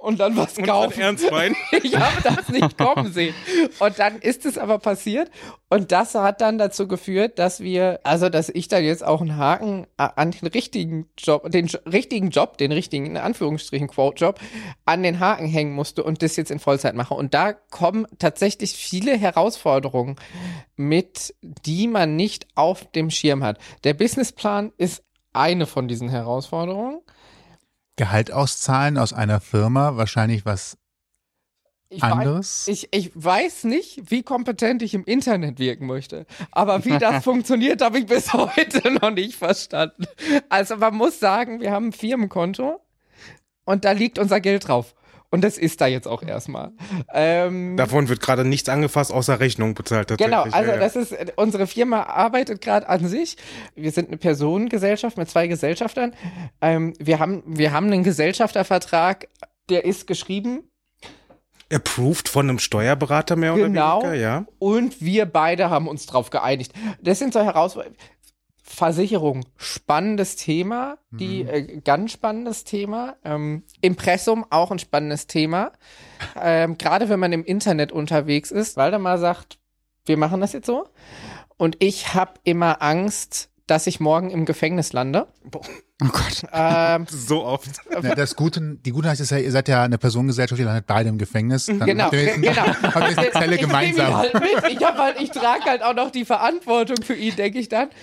und dann was kaufen. Ernstwein. Ich habe das nicht kommen sehen. Und dann ist es aber passiert. Und das hat dann dazu geführt, dass ich dann jetzt auch einen Haken an den richtigen Job, den richtigen, in Anführungsstrichen, Quote-Job, an den Haken hängen musste und das jetzt in Vollzeit mache. Und da kommen tatsächlich viele Herausforderungen mit, die man nicht auf dem Schirm hat. Der Businessplan ist eine von diesen Herausforderungen. Gehalt auszahlen aus einer Firma, wahrscheinlich was anderes? Ich weiß nicht, wie kompetent ich im Internet wirken möchte. Aber wie das funktioniert, habe ich bis heute noch nicht verstanden. Also man muss sagen, wir haben ein Firmenkonto und da liegt unser Geld drauf. Und das ist da jetzt auch erstmal. Davon wird gerade nichts angefasst, außer Rechnung bezahlt tatsächlich. Genau, also das ist, unsere Firma arbeitet gerade an sich. Wir sind eine Personengesellschaft mit 2 Gesellschaftern. Wir haben einen Gesellschaftervertrag, der ist geschrieben. Approved von einem Steuerberater mehr oder weniger, ja. Und wir beide haben uns drauf geeinigt. Das sind so Herausforderungen. Versicherung, spannendes Thema, ganz spannendes Thema. Impressum, auch ein spannendes Thema. Gerade wenn man im Internet unterwegs ist. Waldemar sagt, wir machen das jetzt so. Und ich habe immer Angst, dass ich morgen im Gefängnis lande. Oh Gott. So oft. Ja, die gute Nachricht ist ja, ihr seid ja eine Personengesellschaft, ihr landet beide im Gefängnis. Dann Genau. habt ihr eine Zelle gemeinsam. Ich trage halt auch noch die Verantwortung für ihn, denke ich dann.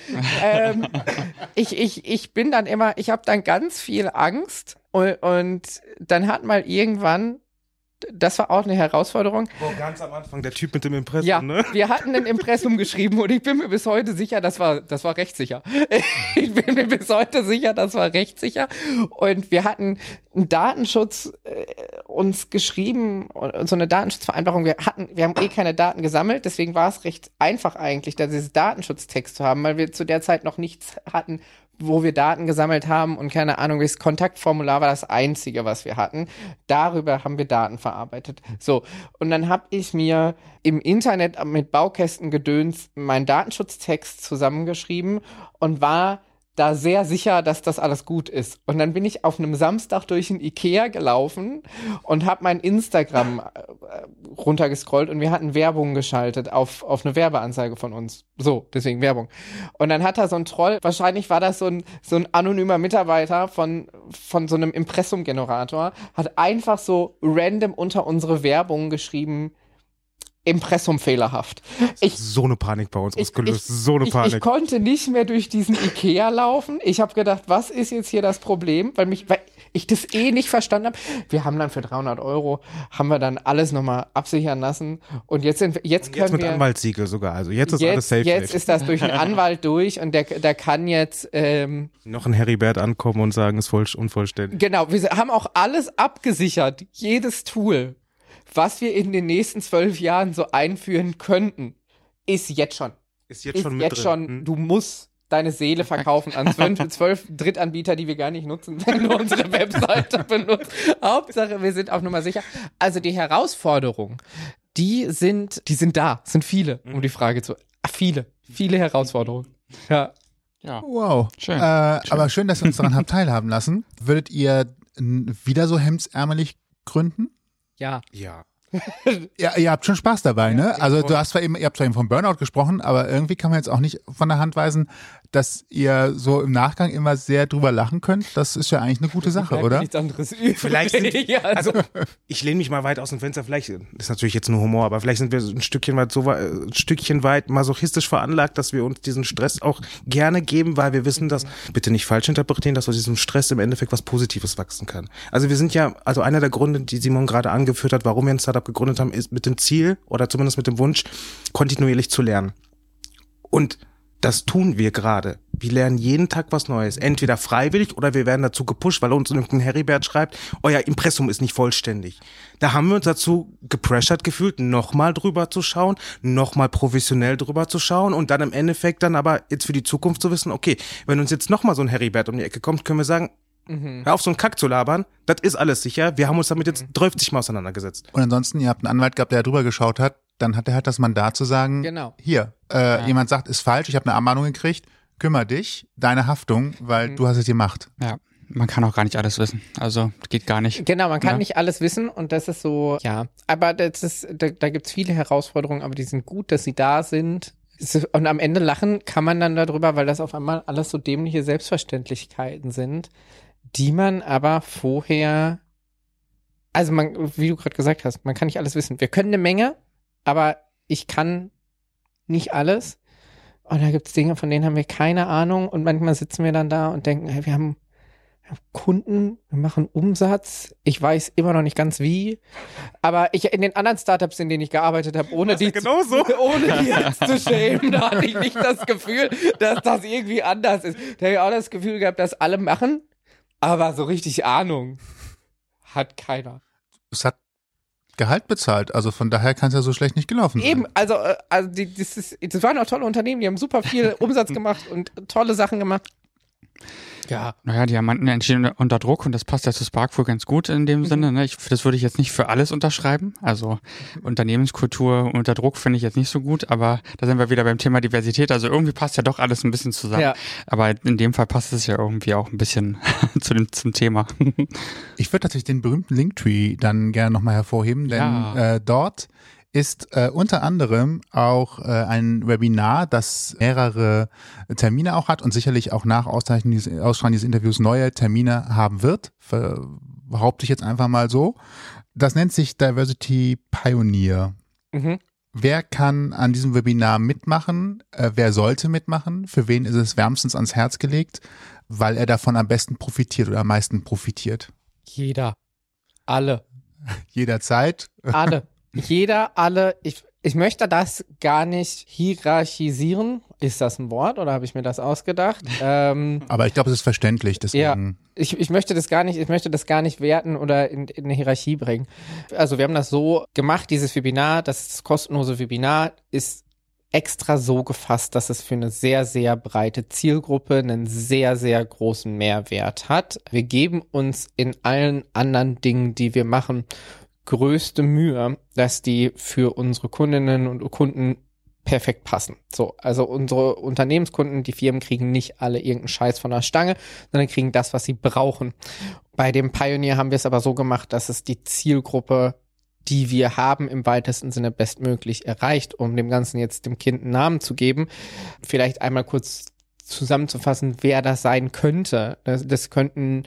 Ich bin dann immer, ich habe dann ganz viel Angst und dann hat mal irgendwann, das war auch eine Herausforderung. Ganz am Anfang, der Typ mit dem Impressum, ja, ne? Wir hatten ein Impressum geschrieben und ich bin mir bis heute sicher, das war rechtssicher. Ich bin mir bis heute sicher, das war rechtssicher. Und wir hatten einen Datenschutz uns geschrieben, so eine Datenschutzvereinbarung. Wir haben keine Daten gesammelt, deswegen war es recht einfach eigentlich, da dieses Datenschutztext zu haben, weil wir zu der Zeit noch nichts hatten, wo wir Daten gesammelt haben und keine Ahnung, das Kontaktformular war das einzige, was wir hatten. Darüber haben wir Daten verarbeitet. So, und dann habe ich mir im Internet mit Baukästengedöns meinen Datenschutztext zusammengeschrieben und war da sehr sicher, dass das alles gut ist. Und dann bin ich auf einem Samstag durch ein Ikea gelaufen und habe mein Instagram runtergescrollt und wir hatten Werbung geschaltet auf eine Werbeanzeige von uns. So, deswegen Werbung. Und dann hat da so ein Troll, wahrscheinlich war das so ein anonymer Mitarbeiter von so einem Impressum-Generator, hat einfach so random unter unsere Werbung geschrieben, Impressum fehlerhaft. So eine Panik bei uns ausgelöst, so eine Panik. Ich konnte nicht mehr durch diesen Ikea laufen. Ich habe gedacht, was ist jetzt hier das Problem? Weil ich das nicht verstanden habe. Wir haben dann für 300 € haben wir dann alles nochmal absichern lassen. Und jetzt können wir mit Anwaltssiegel sogar. Also jetzt ist alles safe. Jetzt ist das durch einen Anwalt durch und der kann jetzt noch ein Heribert ankommen und sagen, ist unvollständig. Genau, wir haben auch alles abgesichert. Jedes Tool, was wir in den nächsten 12 Jahren so einführen könnten, ist jetzt schon. Du musst deine Seele verkaufen an 12 Drittanbieter, die wir gar nicht nutzen, wenn du unsere Webseite benutzt. Hauptsache, wir sind auf Nummer sicher. Also die Herausforderungen, die sind da, sind viele, um die Frage zu... viele Herausforderungen. Ja. Wow. Schön. Aber schön, dass ihr uns daran habt teilhaben lassen. Würdet ihr wieder so hemdsärmelig gründen? Ja. Ja. Ja, ihr habt schon Spaß dabei, ne? Also ihr habt zwar eben vom Burnout gesprochen, aber irgendwie kann man jetzt auch nicht von der Hand weisen, dass ihr so im Nachgang immer sehr drüber lachen könnt. Das ist ja eigentlich eine gute Sache, oder? Nichts anderes übrig. Vielleicht ich lehne mich mal weit aus dem Fenster, vielleicht ist natürlich jetzt nur Humor, aber vielleicht sind wir ein Stückchen weit masochistisch veranlagt, dass wir uns diesen Stress auch gerne geben, weil wir wissen, dass, bitte nicht falsch interpretieren, dass aus diesem Stress im Endeffekt was Positives wachsen kann. Also wir sind ja, also einer der Gründe, die Simon gerade angeführt hat, warum wir ein Startup gegründet haben, ist mit dem Ziel oder zumindest mit dem Wunsch, kontinuierlich zu lernen. Und das tun wir gerade. Wir lernen jeden Tag was Neues. Entweder freiwillig oder wir werden dazu gepusht, weil uns irgendein Heribert schreibt, euer Impressum ist nicht vollständig. Da haben wir uns dazu gepressured gefühlt, nochmal drüber zu schauen, nochmal professionell drüber zu schauen und dann im Endeffekt dann aber jetzt für die Zukunft zu wissen, okay, wenn uns jetzt nochmal so ein Heribert um die Ecke kommt, können wir sagen, hör auf so einen Kack zu labern, das ist alles sicher, wir haben uns damit jetzt 30 Mal auseinandergesetzt. Und ansonsten, ihr habt einen Anwalt gehabt, der drüber geschaut hat, dann hat er halt das Mandat zu sagen, genau. Hier, jemand sagt, ist falsch, ich habe eine Abmahnung gekriegt, kümmere dich, deine Haftung, weil du hast es gemacht. Ja. Man kann auch gar nicht alles wissen. Also geht gar nicht. Genau, man kann Ja. nicht alles wissen und das ist so, ja. Aber da gibt's viele Herausforderungen, aber die sind gut, dass sie da sind. Und am Ende lachen kann man dann darüber, weil das auf einmal alles so dämliche Selbstverständlichkeiten sind, die man aber vorher, also man, wie du gerade gesagt hast, man kann nicht alles wissen. Wir können eine Menge, aber ich kann nicht alles. Und da gibt's Dinge, von denen haben wir keine Ahnung. Und manchmal sitzen wir dann da und denken, hey, wir haben Kunden, wir machen Umsatz. Ich weiß immer noch nicht ganz wie. Aber in den anderen Startups, in denen ich gearbeitet habe, ohne die jetzt zu schämen, da hatte ich nicht das Gefühl, dass das irgendwie anders ist. Da habe ich auch das Gefühl gehabt, dass alle machen, aber so richtig Ahnung hat keiner. Es hat Gehalt bezahlt, also von daher kann es ja so schlecht nicht gelaufen sein. Eben, also das waren auch tolle Unternehmen, die haben super viel Umsatz gemacht und tolle Sachen gemacht. Ja. Naja, Diamanten entstehen unter Druck und das passt ja zu Sparkful ganz gut in dem Sinne. Ne? Das würde ich jetzt nicht für alles unterschreiben. Also Unternehmenskultur unter Druck finde ich jetzt nicht so gut, aber da sind wir wieder beim Thema Diversität. Also irgendwie passt ja doch alles ein bisschen zusammen. Ja. Aber in dem Fall passt es ja irgendwie auch ein bisschen zum Thema. Ich würde tatsächlich den berühmten Linktree dann gerne nochmal hervorheben, denn dort ist unter anderem auch ein Webinar, das mehrere Termine auch hat und sicherlich auch nach Ausstrahlung dieses Interviews neue Termine haben wird, behaupte ich jetzt einfach mal so. Das nennt sich Diversity Pioneer. Mhm. Wer kann an diesem Webinar mitmachen? Wer sollte mitmachen? Für wen ist es wärmstens ans Herz gelegt? Weil er davon am besten profitiert oder am meisten profitiert. Jeder. Alle. Jederzeit. Alle. Jeder, alle. Ich möchte das gar nicht hierarchisieren. Ist das ein Wort oder habe ich mir das ausgedacht? Aber ich glaube, es ist verständlich. Deswegen. Ja, ich möchte das gar nicht werten oder in eine Hierarchie bringen. Also wir haben das so gemacht, dieses Webinar, das kostenlose Webinar ist extra so gefasst, dass es für eine sehr, sehr breite Zielgruppe einen sehr, sehr großen Mehrwert hat. Wir geben uns in allen anderen Dingen, die wir machen, größte Mühe, dass die für unsere Kundinnen und Kunden perfekt passen. So, also unsere Unternehmenskunden, die Firmen kriegen nicht alle irgendeinen Scheiß von der Stange, sondern kriegen das, was sie brauchen. Bei dem Pioneer haben wir es aber so gemacht, dass es die Zielgruppe, die wir haben, im weitesten Sinne bestmöglich erreicht, um dem Ganzen jetzt dem Kind einen Namen zu geben. Vielleicht einmal kurz zusammenzufassen, wer das sein könnte. Das könnten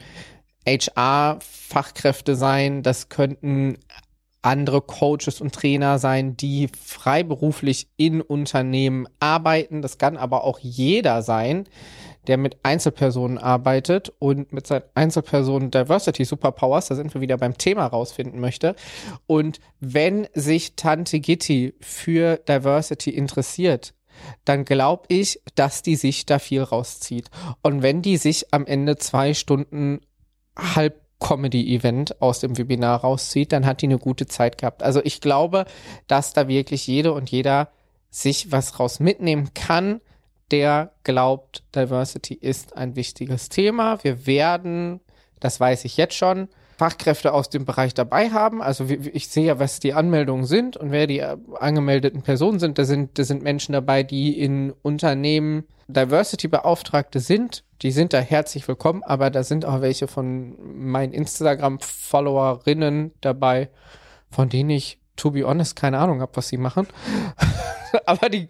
HR-Fachkräfte sein, das könnten andere Coaches und Trainer sein, die freiberuflich in Unternehmen arbeiten. Das kann aber auch jeder sein, der mit Einzelpersonen arbeitet und mit seinen Einzelpersonen Diversity Superpowers, da sind wir wieder beim Thema, rausfinden möchte. Und wenn sich Tante Gitti für Diversity interessiert, dann glaube ich, dass die sich da viel rauszieht. Und wenn die sich am Ende 2 Stunden Halb-Comedy-Event aus dem Webinar rauszieht, dann hat die eine gute Zeit gehabt. Also ich glaube, dass da wirklich jede und jeder sich was raus mitnehmen kann, der glaubt, Diversity ist ein wichtiges Thema. Wir werden, das weiß ich jetzt schon, Fachkräfte aus dem Bereich dabei haben. Also ich sehe ja, was die Anmeldungen sind und wer die angemeldeten Personen sind. Da sind Menschen dabei, die in Unternehmen Diversity-Beauftragte sind. Die sind da herzlich willkommen, aber da sind auch welche von meinen Instagram-Followerinnen dabei, von denen ich, to be honest, keine Ahnung habe, was sie machen. Aber die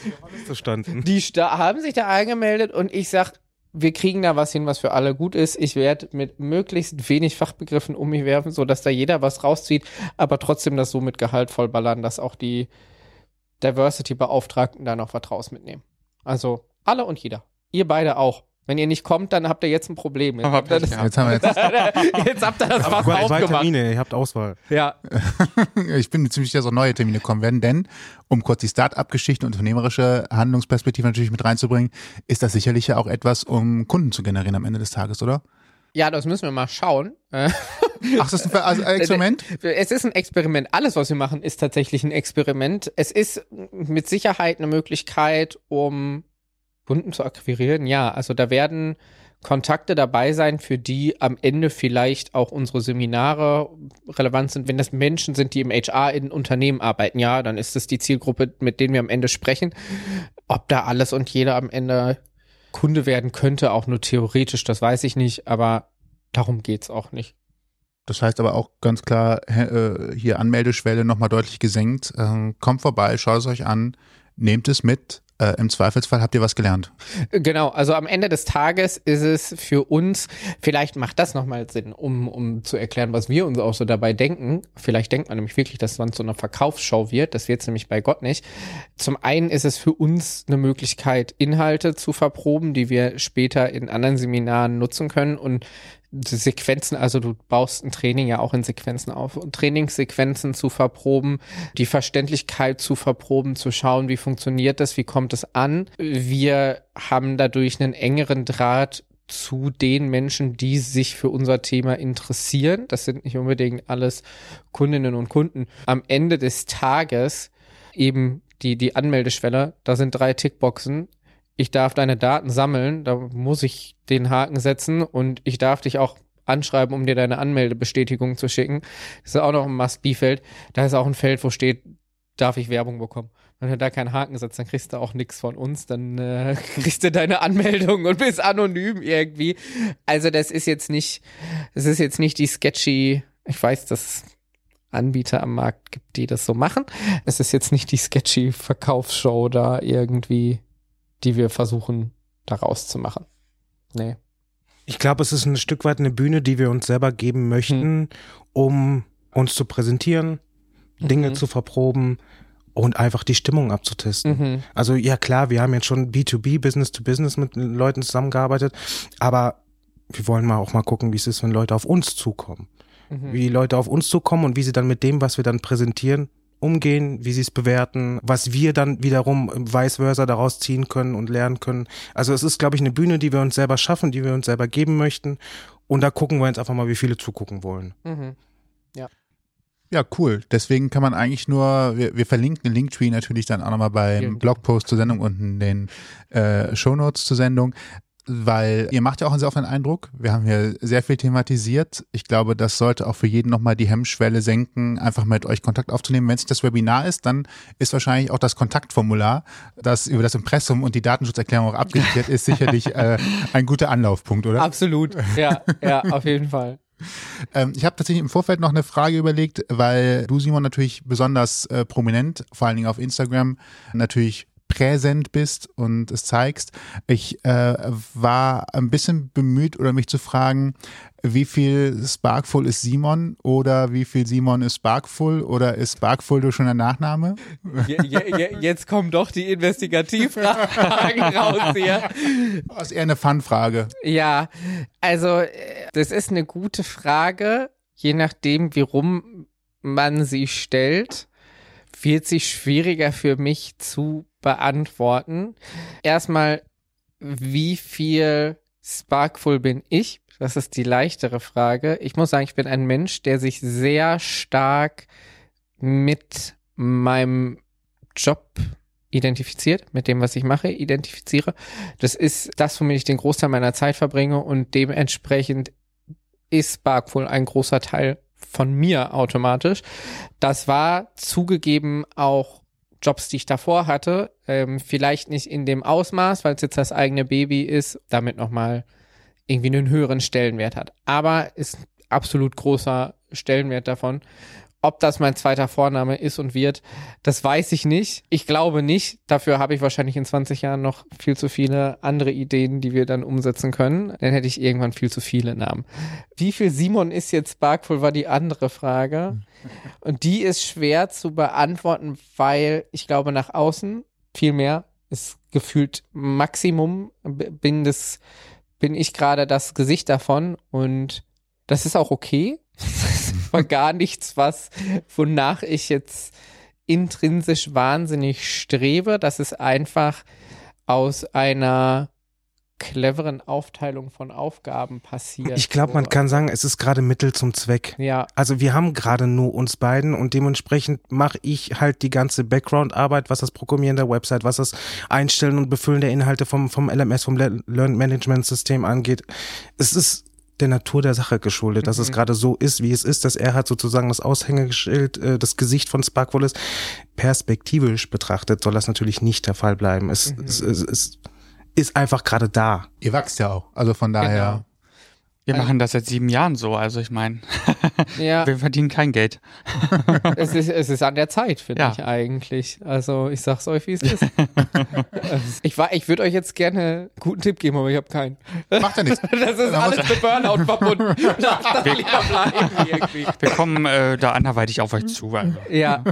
haben sich da angemeldet und ich sag, wir kriegen da was hin, was für alle gut ist. Ich werde mit möglichst wenig Fachbegriffen um mich werfen, sodass da jeder was rauszieht, aber trotzdem das so mit Gehalt voll ballern, dass auch die Diversity-Beauftragten da noch was raus mitnehmen. Also alle und jeder. Ihr beide auch. Wenn ihr nicht kommt, dann habt ihr jetzt ein Problem. Jetzt habt ihr das fast aufgemacht. Termine, ihr habt Auswahl. Ja. Ich bin ziemlich sicher, dass auch neue Termine kommen werden, denn um kurz die Start-up-Geschichte und unternehmerische Handlungsperspektive natürlich mit reinzubringen, ist das sicherlich ja auch etwas, um Kunden zu generieren am Ende des Tages, oder? Ja, das müssen wir mal schauen. Ach, das ist ein Experiment? Es ist ein Experiment. Alles, was wir machen, ist tatsächlich ein Experiment. Es ist mit Sicherheit eine Möglichkeit, um Kunden zu akquirieren. Ja, also da werden Kontakte dabei sein, für die am Ende vielleicht auch unsere Seminare relevant sind. Wenn das Menschen sind, die im HR in Unternehmen arbeiten, ja, dann ist das die Zielgruppe, mit denen wir am Ende sprechen. Ob da alles und jeder am Ende Kunde werden könnte, auch nur theoretisch, das weiß ich nicht, aber darum geht's auch nicht. Das heißt aber auch ganz klar, hier Anmeldeschwelle nochmal deutlich gesenkt. Kommt vorbei, schaut es euch an, nehmt es mit. Im Zweifelsfall habt ihr was gelernt. Genau, also am Ende des Tages ist es für uns, vielleicht macht das nochmal Sinn, um zu erklären, was wir uns auch so dabei denken. Vielleicht denkt man nämlich wirklich, dass es dann so eine Verkaufsshow wird. Das wird es nämlich bei Gott nicht. Zum einen ist es für uns eine Möglichkeit, Inhalte zu verproben, die wir später in anderen Seminaren nutzen können und Sequenzen, also du baust ein Training ja auch in Sequenzen auf und Trainingssequenzen zu verproben, die Verständlichkeit zu verproben, zu schauen, wie funktioniert das, wie kommt es an. Wir haben dadurch einen engeren Draht zu den Menschen, die sich für unser Thema interessieren. Das sind nicht unbedingt alles Kundinnen und Kunden. Am Ende des Tages eben die Anmeldeschwelle, da sind 3 Tickboxen. Ich darf deine Daten sammeln, da muss ich den Haken setzen und ich darf dich auch anschreiben, um dir deine Anmeldebestätigung zu schicken. Das ist auch noch ein Must-Be-Feld. Da ist auch ein Feld, wo steht, darf ich Werbung bekommen. Wenn du da keinen Haken setzt, dann kriegst du auch nichts von uns, dann kriegst du deine Anmeldung und bist anonym irgendwie. Also das ist jetzt nicht die sketchy, ich weiß, dass es Anbieter am Markt gibt, die das so machen. Es ist jetzt nicht die sketchy Verkaufsshow da irgendwie, die wir versuchen, daraus zu machen. Nee. Ich glaube, es ist ein Stück weit eine Bühne, die wir uns selber geben möchten, um uns zu präsentieren, Dinge zu verproben und einfach die Stimmung abzutesten. Also ja klar, wir haben jetzt schon B2B, Business to Business mit Leuten zusammengearbeitet, aber wir wollen auch mal gucken, wie es ist, wenn Leute auf uns zukommen. Wie Leute auf uns zukommen und wie sie dann mit dem, was wir dann präsentieren, umgehen, wie sie es bewerten, was wir dann wiederum vice versa daraus ziehen können und lernen können. Also es ist, glaube ich, eine Bühne, die wir uns selber schaffen, die wir uns selber geben möchten. Und da gucken wir jetzt einfach mal, wie viele zugucken wollen. Ja. Ja, cool. Deswegen kann man eigentlich nur, wir verlinken den Linktree natürlich dann auch nochmal beim Blogpost zur Sendung und in den Shownotes zur Sendung. Weil ihr macht ja auch einen sehr offenen Eindruck. Wir haben hier sehr viel thematisiert. Ich glaube, das sollte auch für jeden nochmal die Hemmschwelle senken, einfach mit euch Kontakt aufzunehmen. Wenn es das Webinar ist, dann ist wahrscheinlich auch das Kontaktformular, das über das Impressum und die Datenschutzerklärung auch abgeklärt ist, sicherlich ein guter Anlaufpunkt, oder? Absolut. Ja, auf jeden Fall. Ich habe tatsächlich im Vorfeld noch eine Frage überlegt, weil du, Simon, natürlich besonders prominent, vor allen Dingen auf Instagram, natürlich präsent bist und es zeigst. Ich war ein bisschen bemüht, oder mich zu fragen, wie viel Sparkful ist Simon oder wie viel Simon ist Sparkful oder ist Sparkful durch schon ein Nachname? Jetzt kommen doch die Investigativfragen raus hier. Das ist eher eine Fun-Frage. Ja, also das ist eine gute Frage. Je nachdem, wie rum man sie stellt, wird sie schwieriger für mich zu beantworten. Erstmal, wie viel Sparkful bin ich? Das ist die leichtere Frage. Ich muss sagen, ich bin ein Mensch, der sich sehr stark mit meinem Job identifiziert, mit dem, was ich mache, identifiziere. Das ist das, womit ich den Großteil meiner Zeit verbringe und dementsprechend ist Sparkful ein großer Teil von mir automatisch. Das war zugegeben auch Jobs, die ich davor hatte, vielleicht nicht in dem Ausmaß, weil es jetzt das eigene Baby ist, damit nochmal irgendwie einen höheren Stellenwert hat. Aber ist absolut großer Stellenwert davon. Ob das mein zweiter Vorname ist und wird, das weiß ich nicht. Ich glaube nicht. Dafür habe ich wahrscheinlich in 20 Jahren noch viel zu viele andere Ideen, die wir dann umsetzen können. Dann hätte ich irgendwann viel zu viele Namen. Wie viel Simon ist jetzt Sparkful, war die andere Frage. Und die ist schwer zu beantworten, weil ich glaube, nach außen viel mehr ist gefühlt Maximum. Bin ich gerade das Gesicht davon und das ist auch okay. War gar nichts, wonach ich jetzt intrinsisch wahnsinnig strebe. Das ist einfach aus einer cleveren Aufteilung von Aufgaben passiert. Ich glaube, man kann sagen, es ist gerade Mittel zum Zweck. Ja. Also wir haben gerade nur uns beiden und dementsprechend mache ich halt die ganze Background-Arbeit, was das Programmieren der Website, was das Einstellen und Befüllen der Inhalte vom LMS, vom Learn-Management-System angeht. Es ist der Natur der Sache geschuldet, dass es gerade so ist, wie es ist, dass er halt sozusagen das Aushängeschild, das Gesicht von Sparkful ist. Perspektivisch betrachtet soll das natürlich nicht der Fall bleiben. Es ist einfach gerade da. Ihr wachst ja auch, also von daher. Genau. Wir machen das seit 7 Jahren so, also ich meine, Ja, wir verdienen kein Geld. es ist an der Zeit, finde Ja. ich eigentlich. Also ich sag's euch, wie es ist. Ich würde euch jetzt gerne einen guten Tipp geben, aber ich habe keinen. Macht ja nichts. Das ist alles mit Burnout verbunden. Lasst das lieber bleiben irgendwie. Wir kommen da anderweitig auf euch zu. Also. Ja.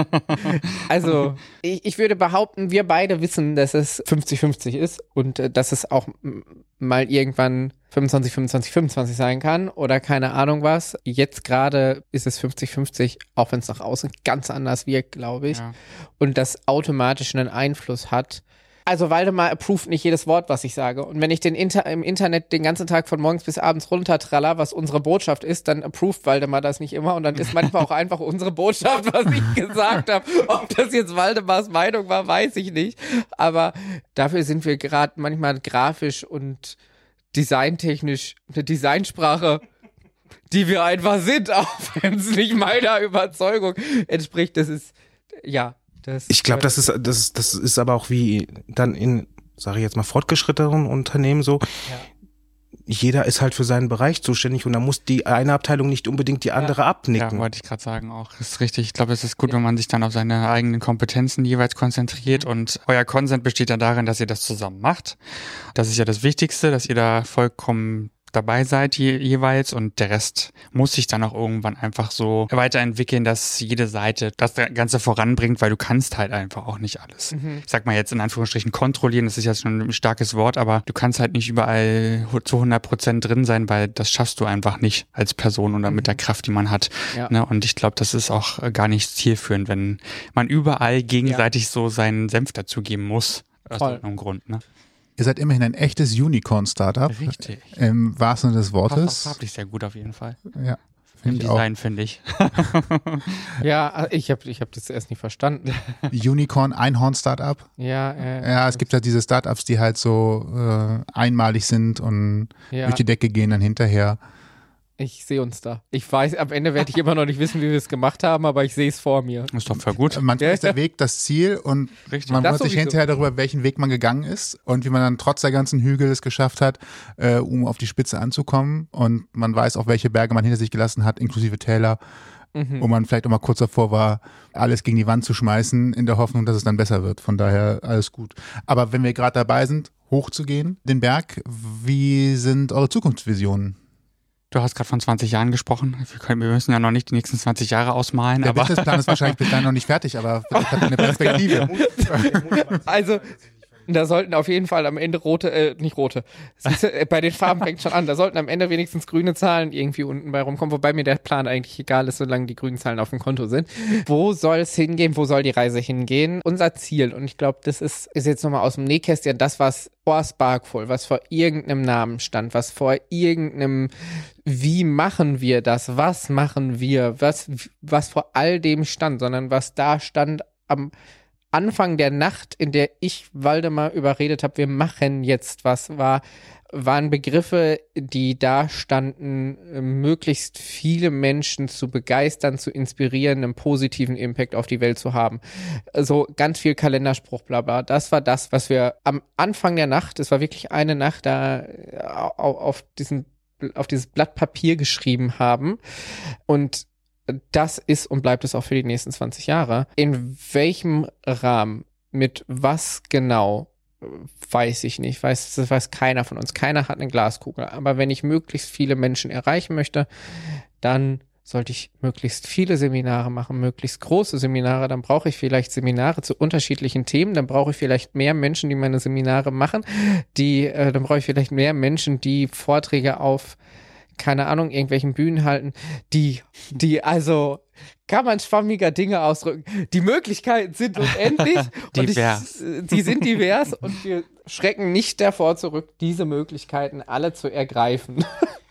Also, ich würde behaupten, wir beide wissen, dass es 50-50 ist und dass es auch mal irgendwann 25-25-25 sein kann oder keine Ahnung was. Jetzt gerade ist es 50-50, auch wenn es nach außen ganz anders wirkt, glaube ich. Ja. Und das automatisch einen Einfluss hat. Also Waldemar approved nicht jedes Wort, was ich sage. Und wenn ich im Internet den ganzen Tag von morgens bis abends runtertraller, was unsere Botschaft ist, dann approved Waldemar das nicht immer. Und dann ist manchmal auch einfach unsere Botschaft, was ich gesagt habe. Ob das jetzt Waldemars Meinung war, weiß ich nicht. Aber dafür sind wir gerade manchmal grafisch und designtechnisch eine Designsprache, die wir einfach sind, auch wenn es nicht meiner Überzeugung entspricht. Das ist, ja. Ich glaube, das ist aber auch wie dann in, sage ich jetzt mal, fortgeschrittenen Unternehmen so. Ja. Jeder ist halt für seinen Bereich zuständig und da muss die eine Abteilung nicht unbedingt die andere Ja, abnicken. wollte ich gerade sagen auch. Das ist richtig. Ich glaube, es ist gut, wenn man sich dann auf seine eigenen Kompetenzen jeweils konzentriert und euer Consent besteht dann darin, dass ihr das zusammen macht. Das ist ja das Wichtigste, dass ihr da vollkommen dabei seid jeweils und der Rest muss sich dann auch irgendwann einfach so weiterentwickeln, dass jede Seite das Ganze voranbringt, weil du kannst halt einfach auch nicht alles. Ich sag mal jetzt in Anführungsstrichen kontrollieren, das ist jetzt schon ein starkes Wort, aber du kannst halt nicht überall zu 100% drin sein, weil das schaffst du einfach nicht als Person oder mit der Kraft, die man hat. Ja. Ne? Und ich glaube, das ist auch gar nicht zielführend, wenn man überall gegenseitig so seinen Senf dazugeben muss. Aus Voll. irgendeinem Grund, ne? Ihr seid immerhin ein echtes Unicorn-Startup. Richtig. Im wahrsten Sinne des Passt auch Wortes. farblich sehr gut auf jeden Fall. Ja, Im finde ich auch. Design, finde ich. Ja, ich hab das erst nicht verstanden. Unicorn, Einhorn-Startup. Ja, Ja, es gibt ja diese Startups, die halt so einmalig sind und ja, durch die Decke gehen dann hinterher. ich sehe uns da. Ich weiß, am Ende werde ich immer noch nicht wissen, wie wir es gemacht haben, aber ich sehe es vor mir. Ist doch voll gut. Manchmal ist der Weg das Ziel und Richtig. man Das wundert sich sowieso. hinterher darüber, welchen Weg man gegangen ist und wie man dann trotz der ganzen Hügel es geschafft hat, um auf die Spitze anzukommen. Und man weiß auch, welche Berge man hinter sich gelassen hat, inklusive Täler, wo man vielleicht auch mal kurz davor war, alles gegen die Wand zu schmeißen, in der Hoffnung, dass es dann besser wird. Von daher alles gut. Aber wenn wir gerade dabei sind, hochzugehen, den Berg, wie sind eure Zukunftsvisionen? Du hast gerade von 20 Jahren gesprochen. Wir müssen ja noch nicht die nächsten 20 Jahre ausmalen, Der aber Businessplan ist wahrscheinlich bis dahin noch nicht fertig, aber vielleicht hat er eine Perspektive. Also, da sollten auf jeden Fall am Ende nicht rote. Siehst du, bei den Farben fängt schon an. Da sollten am Ende wenigstens grüne Zahlen irgendwie unten bei rumkommen, wobei mir der Plan eigentlich egal ist, solange die grünen Zahlen auf dem Konto sind. Wo soll es hingehen? Wo soll die Reise hingehen? Unser Ziel, und ich glaube, das ist jetzt nochmal aus dem Nähkästchen das, was vor Sparkful, was vor irgendeinem Namen stand, was vor irgendeinem wie machen wir das? Was machen wir? Was vor all dem stand, sondern was da stand am Anfang der Nacht, in der ich Waldemar überredet habe, wir machen jetzt was, waren Begriffe, die da standen, möglichst viele Menschen zu begeistern, zu inspirieren, einen positiven Impact auf die Welt zu haben. So ganz viel Kalenderspruch, bla bla. Das war das, was wir am Anfang der Nacht, es war wirklich eine Nacht, da auf dieses Blatt Papier geschrieben haben. Und das ist und bleibt es auch für die nächsten 20 Jahre. In welchem Rahmen, mit was genau, weiß ich nicht. Das weiß keiner von uns. Keiner hat eine Glaskugel. Aber wenn ich möglichst viele Menschen erreichen möchte, dann sollte ich möglichst viele Seminare machen, möglichst große Seminare. Dann brauche ich vielleicht Seminare zu unterschiedlichen Themen. Dann brauche ich vielleicht mehr Menschen, die meine Seminare machen. Dann brauche ich vielleicht mehr Menschen, die Vorträge auf keine Ahnung, irgendwelchen Bühnen halten, die also kann man schwammiger Dinge ausdrücken. Die Möglichkeiten sind unendlich. Divers. Die sind divers und wir schrecken nicht davor zurück, diese Möglichkeiten alle zu ergreifen.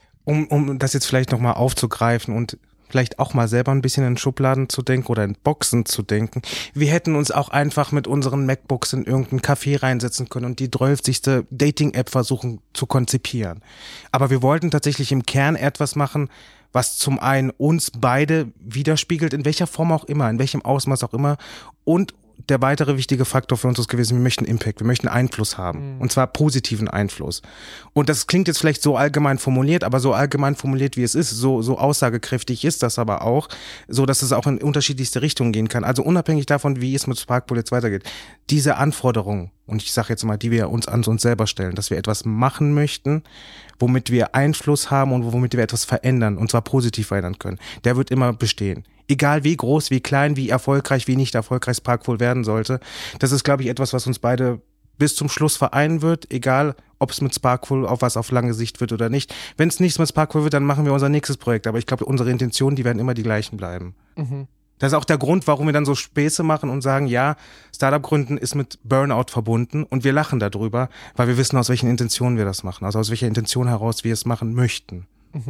Um das jetzt vielleicht nochmal aufzugreifen und vielleicht auch mal selber ein bisschen in Schubladen zu denken oder in Boxen zu denken. Wir hätten uns auch einfach mit unseren MacBooks in irgendein Café reinsetzen können und die 12. Dating-App versuchen zu konzipieren. Aber wir wollten tatsächlich im Kern etwas machen, was zum einen uns beide widerspiegelt, in welcher Form auch immer, in welchem Ausmaß auch immer, und der weitere wichtige Faktor für uns ist gewesen, wir möchten Impact, wir möchten Einfluss haben. Und zwar positiven Einfluss. Und das klingt jetzt vielleicht so allgemein formuliert, aber so allgemein formuliert, wie es ist, so aussagekräftig ist das aber auch, so dass es auch in unterschiedlichste Richtungen gehen kann. Also unabhängig davon, wie es mit Sparkpool jetzt weitergeht. Diese Anforderungen, und ich sage jetzt mal, die wir uns an uns selber stellen, dass wir etwas machen möchten, womit wir Einfluss haben und womit wir etwas verändern, und zwar positiv verändern können, der wird immer bestehen. Egal wie groß, wie klein, wie erfolgreich, wie nicht erfolgreich Sparkpool werden sollte. Das ist, glaube ich, etwas, was uns beide bis zum Schluss vereinen wird, egal ob es mit Sparkpool auf lange Sicht wird oder nicht. Wenn es nichts mit Sparkpool wird, dann machen wir unser nächstes Projekt. Aber ich glaube, unsere Intentionen, die werden immer die gleichen bleiben. Das ist auch der Grund, warum wir dann so Späße machen und sagen, ja, Startup gründen ist mit Burnout verbunden, und wir lachen darüber, weil wir wissen, aus welchen Intentionen wir das machen, also aus welcher Intention heraus wir es machen möchten.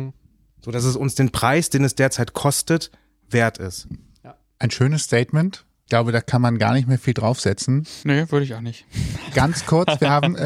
So dass es uns den Preis, den es derzeit kostet, wert ist. Ein schönes Statement. Ich glaube, da kann man gar nicht mehr viel draufsetzen. Nee, würde ich auch nicht. Ganz kurz, wir haben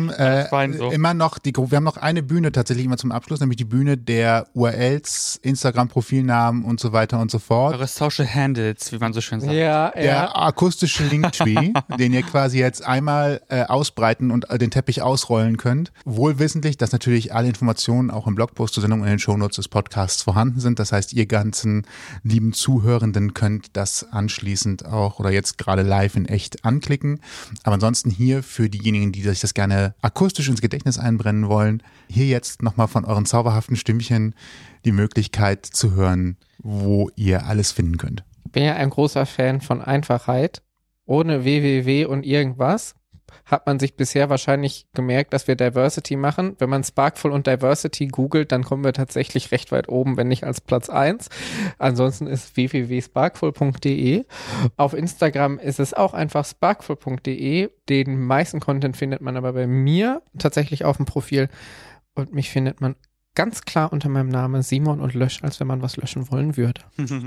so. immer noch wir haben noch eine Bühne tatsächlich immer zum Abschluss, nämlich die Bühne der URLs, Instagram-Profilnamen und so weiter und so fort. Eure Social Handles, wie man so schön sagt. Der akustische Linktree, den ihr quasi jetzt einmal ausbreiten und den Teppich ausrollen könnt. Wohlwissentlich, dass natürlich alle Informationen auch im Blogpost zur Sendung und in den Shownotes des Podcasts vorhanden sind. Das heißt, ihr ganzen lieben Zuhörenden könnt das anschließend auch oder jetzt gerade live in echt anklicken. Aber ansonsten hier für diejenigen, die sich das gerne akustisch ins Gedächtnis einbrennen wollen, hier jetzt nochmal von euren zauberhaften Stimmchen die Möglichkeit zu hören, wo ihr alles finden könnt. Ich bin ja ein großer Fan von Einfachheit. Ohne www und irgendwas hat man sich bisher wahrscheinlich gemerkt, dass wir Diversity machen. Wenn man Sparkful und Diversity googelt, dann kommen wir tatsächlich recht weit oben, wenn nicht als Platz 1. Ansonsten ist www.sparkful.de. Auf Instagram ist es auch einfach sparkful.de. Den meisten Content findet man aber bei mir tatsächlich auf dem Profil. Und mich findet man ganz klar unter meinem Namen Simon und löscht, als wenn man was löschen wollen würde.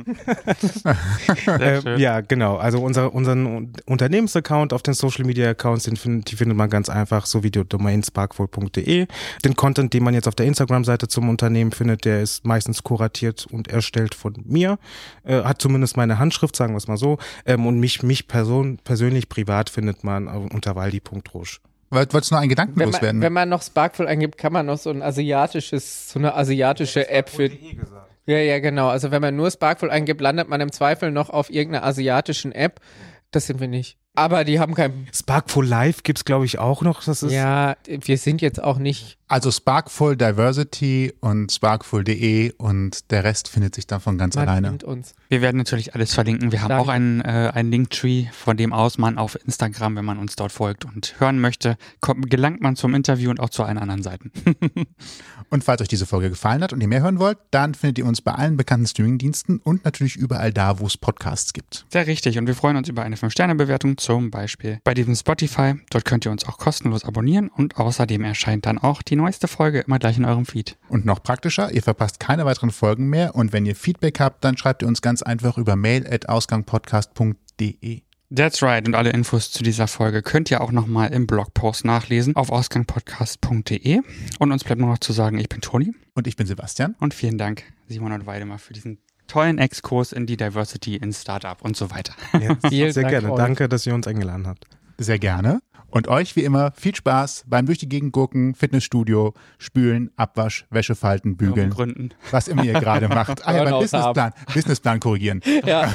Ja, genau. Also unseren Unternehmensaccount auf den Social Media Accounts, die findet man ganz einfach, so wie die Domain sparkful.de. Den Content, den man jetzt auf der Instagram-Seite zum Unternehmen findet, der ist meistens kuratiert und erstellt von mir. Hat zumindest meine Handschrift, sagen wir es mal so. Und mich persönlich privat findet man unter waldi.rusch. Wolltest du noch einen Gedanken loswerden? Wenn man noch Sparkful eingibt, kann man noch so eine asiatische App für... Ja, genau. Also wenn man nur Sparkful eingibt, landet man im Zweifel noch auf irgendeiner asiatischen App. Das sind wir nicht. Aber die haben kein... Sparkful Live gibt's, glaube ich, auch noch. Das ist ja, wir sind jetzt auch nicht... Also Sparkful Diversity und Sparkful.de und der Rest findet sich davon ganz alleine. Uns. Wir werden natürlich alles verlinken. Wir haben auch einen Linktree, von dem aus man auf Instagram, wenn man uns dort folgt und hören möchte, gelangt man zum Interview und auch zu allen anderen Seiten. Und falls euch diese Folge gefallen hat und ihr mehr hören wollt, dann findet ihr uns bei allen bekannten Streamingdiensten und natürlich überall da, wo es Podcasts gibt. Sehr richtig. Und wir freuen uns über eine 5-Sterne-Bewertung, zum Beispiel bei diesem Spotify. Dort könnt ihr uns auch kostenlos abonnieren und außerdem erscheint dann auch die neueste Folge immer gleich in eurem Feed. Und noch praktischer, ihr verpasst keine weiteren Folgen mehr und wenn ihr Feedback habt, dann schreibt ihr uns ganz einfach über mail@ausgangpodcast.de. That's right. Und alle Infos zu dieser Folge könnt ihr auch nochmal im Blogpost nachlesen auf ausgangpodcast.de. Und uns bleibt nur noch zu sagen, ich bin Toni. Und ich bin Sebastian. Und vielen Dank, Simon und Weidemar, für diesen tollen Exkurs in die Diversity in Startup und so weiter. Ja, sehr gerne. Danke, dass ihr uns eingeladen habt. Sehr gerne. Und euch wie immer viel Spaß beim durch die Gegend gucken, Fitnessstudio, Spülen, Abwasch, Wäsche falten, bügeln. Gründen. Was immer ihr gerade macht. Ah ja, beim Businessplan korrigieren. Ja.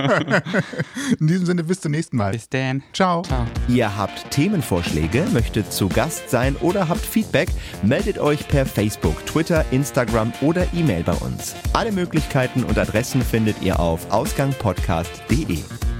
In diesem Sinne, bis zum nächsten Mal. Bis dann. Ciao. Ihr habt Themenvorschläge, möchtet zu Gast sein oder habt Feedback, meldet euch per Facebook, Twitter, Instagram oder E-Mail bei uns. Alle Möglichkeiten und Adressen findet ihr auf ausgangpodcast.de.